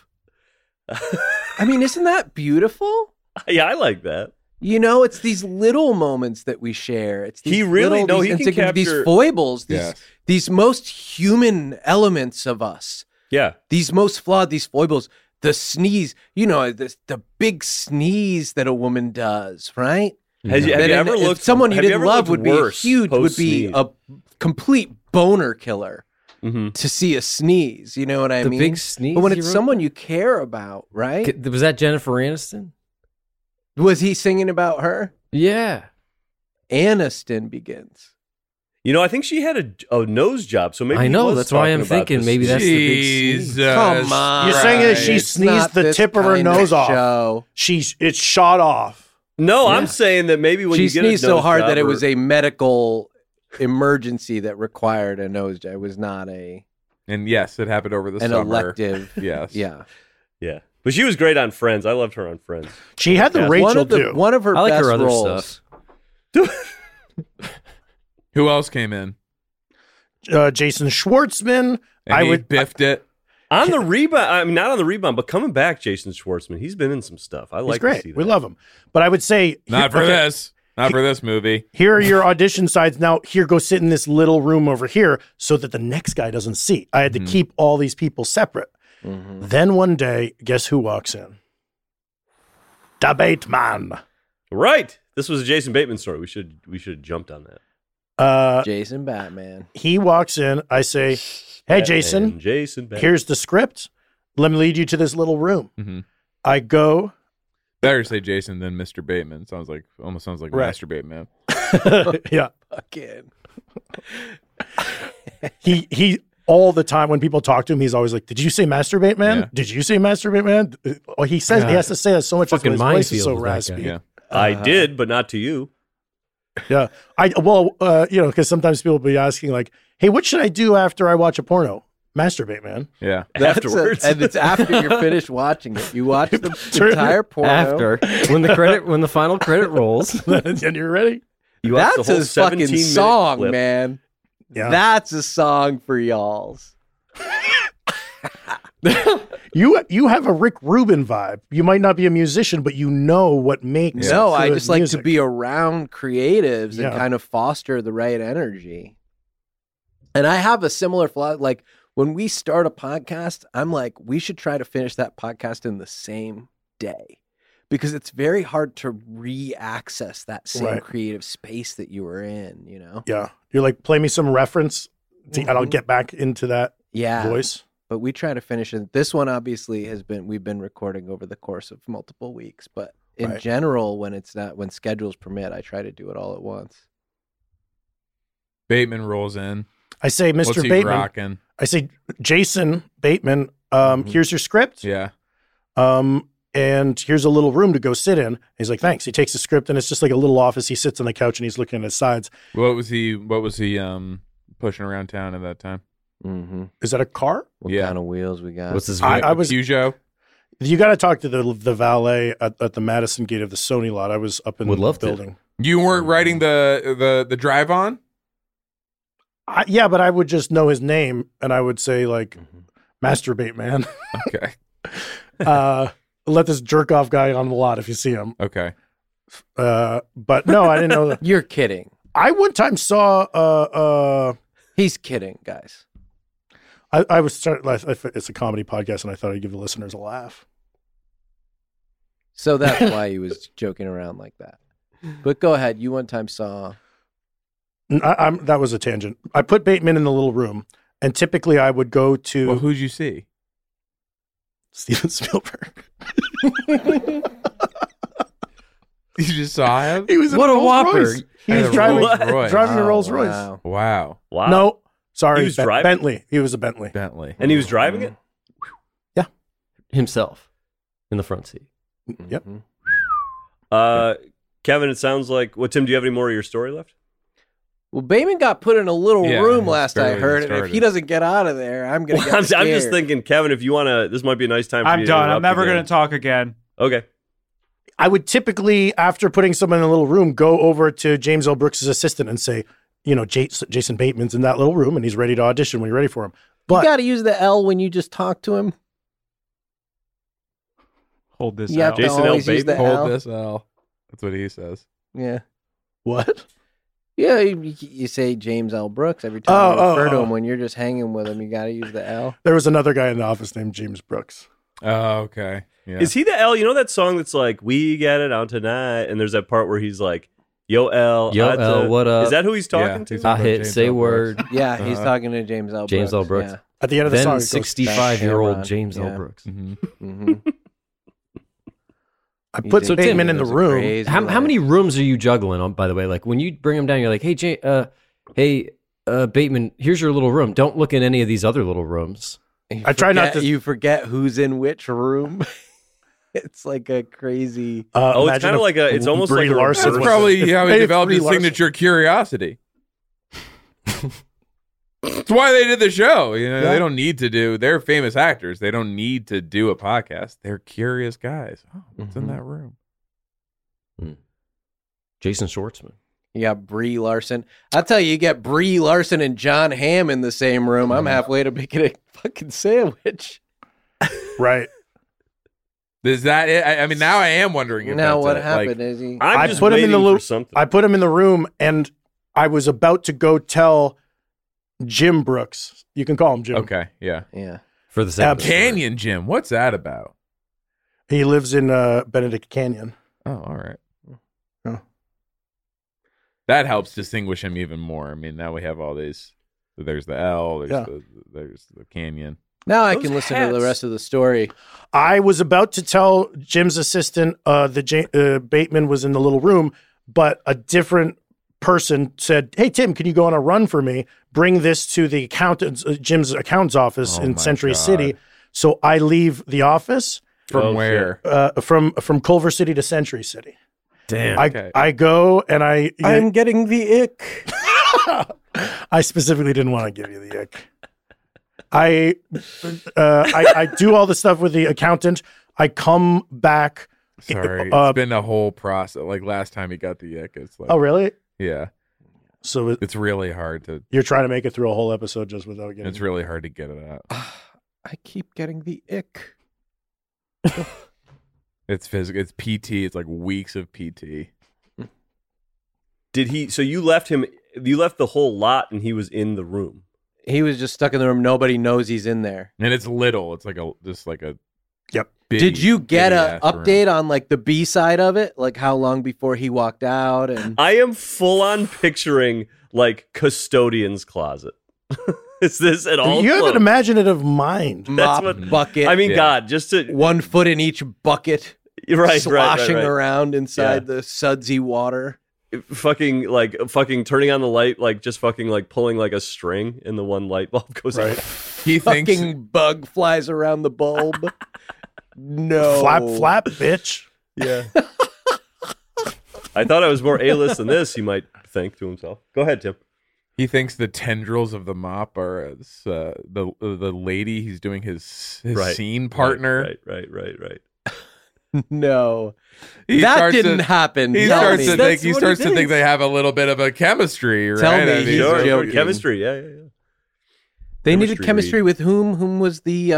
I mean, isn't that beautiful? Yeah, I like that. You know, it's these little moments that we share. It's these He really- little, no, these, he can insignificant- these capture- foibles, Yes. these most human elements of us, Yeah, these most flawed, these foibles. The sneeze, you know, the big sneeze that a woman does, right? have you That ever if looked? someone you have didn't ever love looked would be worse huge, would be post-sneeze? a complete boner killer Mhm. to see a sneeze. You know what I The mean? big sneeze But when he it's wrote? someone you care about, right? Was that Jennifer Aniston? Was he singing about her? Yeah. Aniston Begins. You know, I think she had a nose job, so maybe I he know. was That's why I'm talking about thinking this. maybe that's the big Jesus sneeze. Come on. You're saying that she Christ. sneezed Not the this tip of her kind nose off. Show. It's shot off. No, I'm Yeah. saying that maybe when She you get sneezed a so nose hard job that it or- was a medical emergency that required a nose job. It was not And yes, it happened over the an summer. elective. Yes. Yeah. yeah. But she was great on Friends. I loved her on Friends. She had the Yeah. Rachel one too. one of her I like best her other roles. stuff. Who else came in? Jason Schwartzman. And I he would biffed it. On the rebound, I mean, not on the rebound, but coming back, Jason Schwartzman. He's been in some stuff. I He's like to great. see that. We love him. But I would say Not for this. Not for this movie. Here are your audition sides. Now, here, go sit in this little room over here so that the next guy doesn't see. I had to keep all these people separate. Then one day, guess who walks in? The Bateman. Right. This was a Jason Bateman story. We should have jumped on that. Jason Batman. He walks in. I say, "Hey, Jason, Jason Bateman. here's the script. Let me lead you to this little room." Mm-hmm. I go. Better say Jason than Mr. Bateman. Almost sounds like Right. Master Bateman. Yeah. Fucking. He all the time when people talk to him, he's always like, "Did you say masturbate, man? Yeah. Did you say masturbate, man?" Well, he says he has to say that so much. That's why Fucking his voice is so minefield with that raspy. guy. Yeah. I did, but not to you. Yeah. Because sometimes people will be asking like, "Hey, what should I do after I watch a porno?" Masturbate, man. Yeah. Afterwards. And it's after you're finished watching it. You watch the entire porno. After when the final credit rolls, And you're ready. You watched That's the whole his fucking 17-minute song, clip. man. Yeah. That's a song for y'alls. You have a Rick Rubin vibe. You might not be a musician, but you know what makes. No, I good just like to music. be around creatives Yeah. and kind of foster the right energy. And I have a similar philosophy. Like when we start a podcast, I'm like, we should try to finish that podcast in the same day because it's very hard to re-access that same Right. creative space that you were in, you know? Yeah, you're like, play me some reference, and I'll Mhm. get back into that Yeah. voice. But we try to finish it. This one obviously we've been recording over the course of multiple weeks, but in Right. general, when schedules permit, I try to do it all at once. Bateman rolls in. I say, What's Mr. he Bateman. rocking? I say, Jason Bateman. Here's your script. Yeah. And here's a little room to go sit in. He's like, thanks. He takes the script, and it's just like a little office. He sits on the couch and he's looking at his sides. What was he pushing around town at that time? Mm-hmm. Is that a car? What Yeah. kind of wheels we got? what's his? I was. Peugeot? You got to talk to the valet at the Madison gate of the Sony lot. I was up in Would the love to. building. You weren't writing the drive on? Yeah, but I would just know his name, and I would say like, Mm-hmm. masturbate, man. Okay. Let this jerk off guy on the lot if you see him. Okay. But no, I didn't know that. You're kidding. I one time saw. He's kidding, guys. I was starting. It's a comedy podcast, and I thought I'd give the listeners a laugh. So that's why he was joking around like that. But go ahead. You one time saw. That was a tangent. I put Bateman in the little room, and typically I would go to Well, who'd you see? Steven Spielberg. You just saw him? He was in What a Rolls whopper. Royce. He And was a driving Rolls-Royce. a Rolls Royce. Wow. Wow. Wow. No, sorry, He was driving? Bentley. He was a Bentley. Bentley. And he was driving it? himself in the front seat. Yep. Mhm. Kevin, it sounds like. Tim, do you have any more of your story left? Well, Bateman got put in a little Yeah, room it's last I barely heard, and if started. he doesn't get out of there, I'm gonna Well, get I'm scared. just thinking, Kevin, if you want to, this might be a nice time for I'm you to done. I'm interrupt never again. going to talk again. Okay. I would typically, after putting someone in a little room, go over to James L. Brooks' assistant and say, Jason Bateman's in that little room and he's ready to audition when you're ready for him. You But got to use the L when you just talk to him. Hold this You have out. to Jason L. always use the Bateman? L. Hold this L. That's what he says. Yeah. what? Yeah, you say James L. Brooks every time you refer to oh. him. When you're just hanging with him, you got to use the L. There was another guy in the office named James Brooks. Oh, okay. Yeah. Is he the L? You know that song that's like, we get it on tonight? And there's that part where he's like, yo, L. Yo, I L, what up? Is that who he's talking Yeah, to? he's I talking hit about James say L. Brooks. word. Yeah, he's talking to James L. Brooks. James L. Brooks. At the end of the song, Then it goes, 65-year-old Sharon. James Yeah. L. Brooks. Mhm. Yeah. Mm-hmm. I put So, Bateman in the room. How many rooms are you juggling on, by the way? Like when you bring him down, you're like, hey, Bateman, here's your little room. Don't look in any of these other little rooms. I try not to- You forget who's in which room. It's like a crazy. Oh, it's imagine kind of if like it's almost Brie like a Larson That's reverse- was- probably how he if developed Brie his Larson- signature curiosity. That's why they did the show. They don't need to do. They're famous actors. They don't need to do a podcast. They're curious guys. Oh, what's in that room? Jason Schwartzman. You got Brie Larson. I'll tell you, you get Brie Larson and John Hamm in the same room. I'm halfway to making a fucking sandwich. Right. Is that it? I mean, now I am wondering. If Now that's what it. happened Like, is he? I'm I just put him in the waiting for loop. something. I put him in the room, and I was about to go tell Jim Brooks. You can call him Jim. okay, yeah. Yeah. For the sake of the story. Canyon Jim. What's that about? He lives in Benedict Canyon. Oh, all right. That helps distinguish him even more. I mean, now we have all these. There's the L. There's the canyon. Now I Those can listen to hats. the rest of the story. I was about to tell Jim's assistant Bateman was in the little room, but a different person said, "Hey Tim, can you go on a run for me? Bring this to the accountant's Jim's accountant's office Oh in my Century God. City." So I leave the office From Oh, where? from Culver City to Century City. Damn. Okay. I go and I'm getting the ick. I specifically didn't want to give you the ick. I do all the stuff with the accountant. I come back. Sorry, Uh, it's been a whole process. Like last time he got the ick, it's like, Oh, really? yeah, So it's really hard to. you're trying to make it through a whole episode just without getting. It's really hard to get it out. I keep getting the ick. It's physical. It's PT. It's like weeks of PT. Did he? So you left him? You left the whole lot, and he was in the room. He was just stuck in the room. Nobody knows he's in there. And it's little. It's like a. Yep. Did you get a bitty-ass room. update on like the B side of it? Like how long before he walked out? And I am full on picturing like custodian's closet. Is this at all? You have close? an imaginative mind. mop what- bucket. I mean, Yeah. God, just to 1 foot in each bucket, right, sloshing right. around inside the sudsy water. fucking turning on the light, like just fucking like pulling like a string, and the one light bulb goes Right. out. He thinks. Fucking bug flies around the bulb. No. Flap, bitch. Yeah. I thought I was more A-list than this. He might think to himself. Go ahead, Tim. He thinks the tendrils of the mop are as the lady he's doing his Right. scene partner. Right. No. He that starts didn't to- happen. He Tell starts me. to think. That's He what starts he to think thinks. they have a little bit of a chemistry, right? Tell me I mean, he's Sure, joking. chemistry. Yeah. They needed Chemistry chemistry read. with whom? Whom was the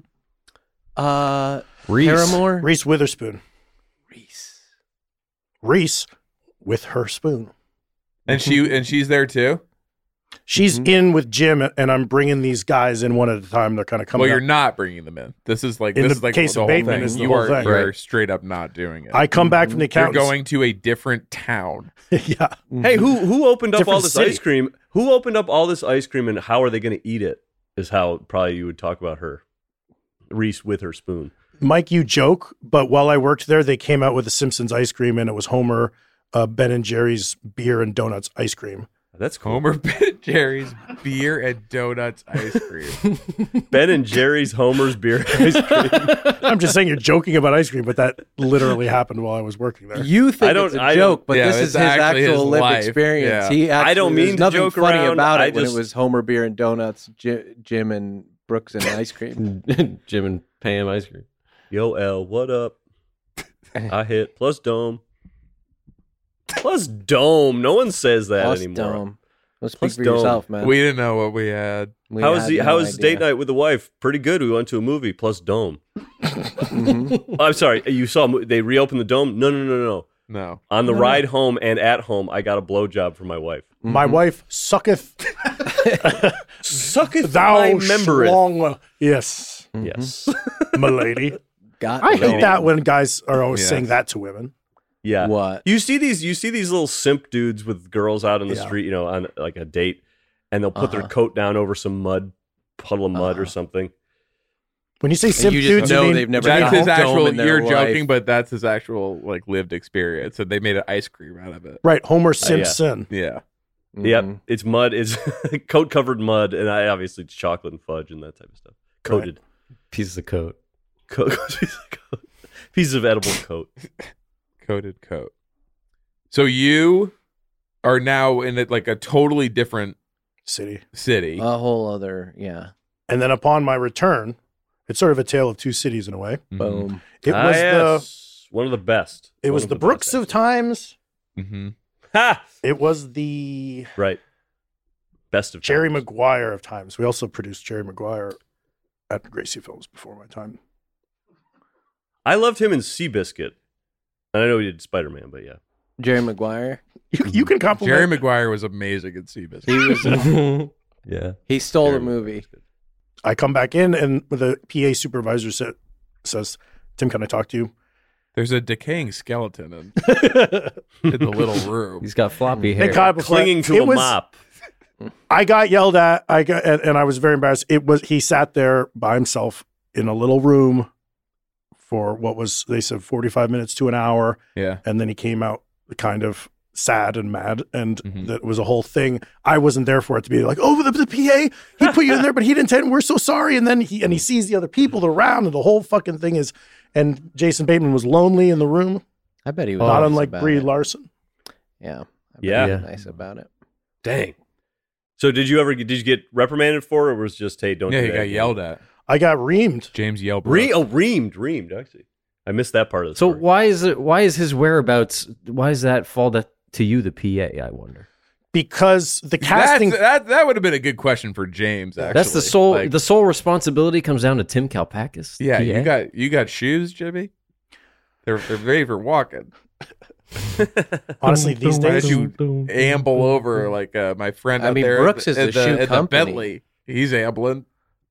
Reese. Paramore? Reese Witherspoon. Reese. Reese with her spoon. And she's there too. She's in with Jim, and I'm bringing these guys in one at a time. They're kind of coming Well, you're up. not bringing them in. This is like In this the is like case the of whole Bateman, thing. it's the You whole are thing. you're straight up not doing it. I come back from the You're accountants. going to a different town. Yeah. Hey, who opened up all Different this city. ice cream? Who opened up all this ice cream, and how are they going to eat it? Is how probably you would talk about her, Reese with her spoon. Mike, you joke, but while I worked there, they came out with the Simpsons ice cream, and it was Homer, Ben and Jerry's beer and donuts ice cream. That's cool. Homer, Ben and Jerry's beer and donuts ice cream. Ben and Jerry's Homer's beer ice cream. I'm just saying you're joking about ice cream, but that literally happened while I was working there. You think I it's don't- a I joke, but Yeah, this is it's his actually actual his lived life. experience. Yeah. He actually, I don't mean there's to nothing joke funny around. about I it when just- it was Homer beer and donuts, Jim and Brooks and ice cream. Jim and Pam ice cream. Yo, L, what up? I hit plus dome. Plus dome. No one says that Plus anymore. Dome. Let's speak Plus for Dome. yourself, man. We didn't know what we had. We How was had the no how was idea. date night with the wife? Pretty good. We went to a movie plus dome. Mhm. I'm sorry. You saw they reopened the dome? No. No. On the ride home and at home, I got a blowjob from my wife. My wife sucketh Sucketh thou I remember it. schlong. Yes, Yes. milady. Got I no. hate that when guys are always Yes. saying that to women. Yeah. What? You see these little simp dudes with girls out in the Yeah. street, on like a date, and they'll put their Uh-huh. coat down over some puddle of mud or Uh-huh. something. When you say simp you just dudes, you know mean they've never That's got his dome actual. in their You're life. joking, but that's his actual like lived experience. And they made an ice cream out of it. right? Homer yeah. Simpson. Yeah. Yep, Mhm. it's mud. It's coat covered mud, and I obviously it's chocolate and fudge and that type of stuff. Coated, Pieces of coat. piece of edible coat. Coated coat. So you are now in like a totally different City. city. A whole other, yeah. And then upon my return, it's sort of a tale of two cities in a way. Mhm. Boom. It was one of the best. it One was of the best, Brooks of actually. Times. Mhm. Ha! It was the Right. Best of Jerry times. Maguire of times. We also produced Jerry Maguire at Gracie Films before my time. I loved him in Seabiscuit. And I know he did Spider Man, but yeah. Jerry Maguire. You can compliment Jerry Maguire was amazing at Seabiscuit. He was. Yeah. He stole Jerry the movie. Maguire. I come back in and the PA supervisor says, "Tim, can I talk to you?" There's a decaying skeleton in the little room. He's got floppy hair. Thank God before- Clinging to it a was- mop. I got yelled at. And I was very embarrassed. He sat there by himself in a little room for what was, they said 45 minutes to an hour. Yeah. And then he came out kind of sad and mad, and Mhm. that was a whole thing. I wasn't there for it to be like, oh, the PA, he put you in there, but he didn't tell him, we're so sorry. And then he sees the other people around, and the whole fucking thing is, and Jason Bateman was lonely in the room, I bet he was not nice unlike about Brie it. Larson. Yeah. I bet Yeah. he was nice about it. Dang. So did you get reprimanded for it, or was it just, hey, don't Yeah, do he that got again? yelled at. I got reamed. James yelled. Reamed, actually. I missed that part of the So story. why is his whereabouts? Why does that fall to you, the PA? I wonder. Because the casting, That would have been a good question for James. Actually, That's the sole. Like, the sole responsibility comes down to Tim Kalpakis. yeah, PA? you got shoes, Jimmy. They're ready for walking. honestly, these Why days, did you amble over like my friend I out mean, there? Brooks is at a shoe at company. Bentley. He's ambling.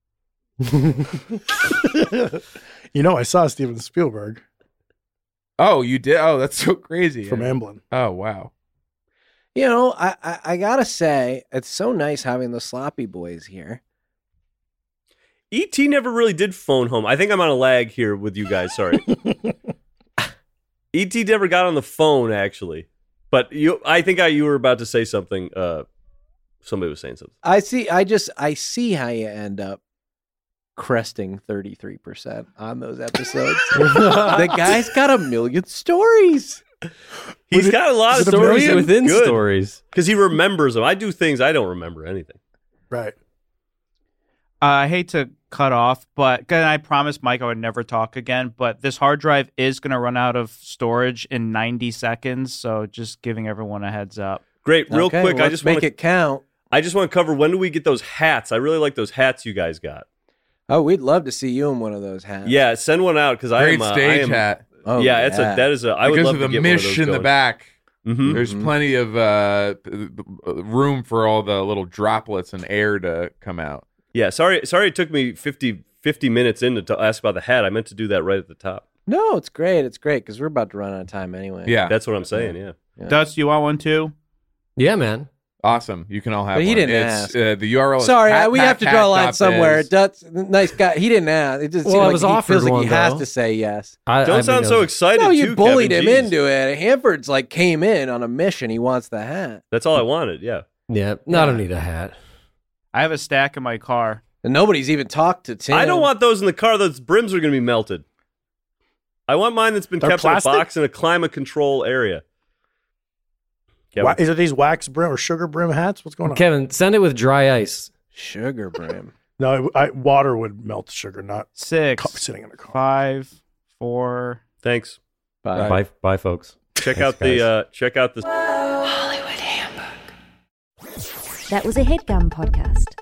I saw Steven Spielberg Oh, you did? Oh, that's so crazy. from Amblin. Oh, wow. I gotta say, it's so nice having the Sloppy Boys here. E.T. never really did phone home. I think I'm on a lag here with you guys. Sorry. E.T. never got on the phone, actually. But I think you were about to say something. Somebody was saying something. I see how you end up cresting 33% on those episodes. The guy's got a million stories. He's got a lot of is it a stories million? within Good. stories. Because he remembers them. I do things I don't remember anything. Right. I hate to cut off, but and I promised Mike I would never talk again. But this hard drive is going to run out of storage in 90 seconds, so just giving everyone a heads up. Great. Real Okay, quick, well, I let's just want make it count. I just want to cover, when do we get those hats? I really like those hats you guys got. Oh, we'd love to see you in one of those hats. Yeah, send one out because I Great am stage hat. Oh, yeah, I would Because love of the to get one of those mesh in the going. back. Mhm. There's plenty of room for all the little droplets and air to come out. Yeah, sorry it took me 50 minutes in to ask about the hat. I meant to do that right at the top. No, it's great. It's great because we're about to run out of time anyway. Yeah, That's what I'm saying, yeah. Yeah. Dutz, you want one too? Yeah, man. awesome. You can all have But he one. didn't It's, ask. the URL is Sorry, we have to draw a line hatpack.biz. somewhere. Dutz, nice guy. He didn't ask. It just Well, seems I like was he offered feels like one, he has though. to say yes. Don't sound so excited, No, you too, bullied Kevin. him Jeez. into it. Hanford's like came in on a mission. He wants the hat. That's all I wanted, yeah. Yeah, I don't need a hat. I have a stack in my car. And nobody's even talked to Tim. I don't want those in the car. Those brims are going to be melted. I want mine that's been They're kept plastic? in a box in a climate control area. Kevin. Is it these wax brim or sugar brim hats? What's going on? Kevin, send it with dry ice. Sugar brim. No, water would melt the sugar, not 6, sitting in a car. 5, 4. Thanks. Bye. Bye, folks. Check Thanks, out the guys. check out the That was a HeadGum podcast.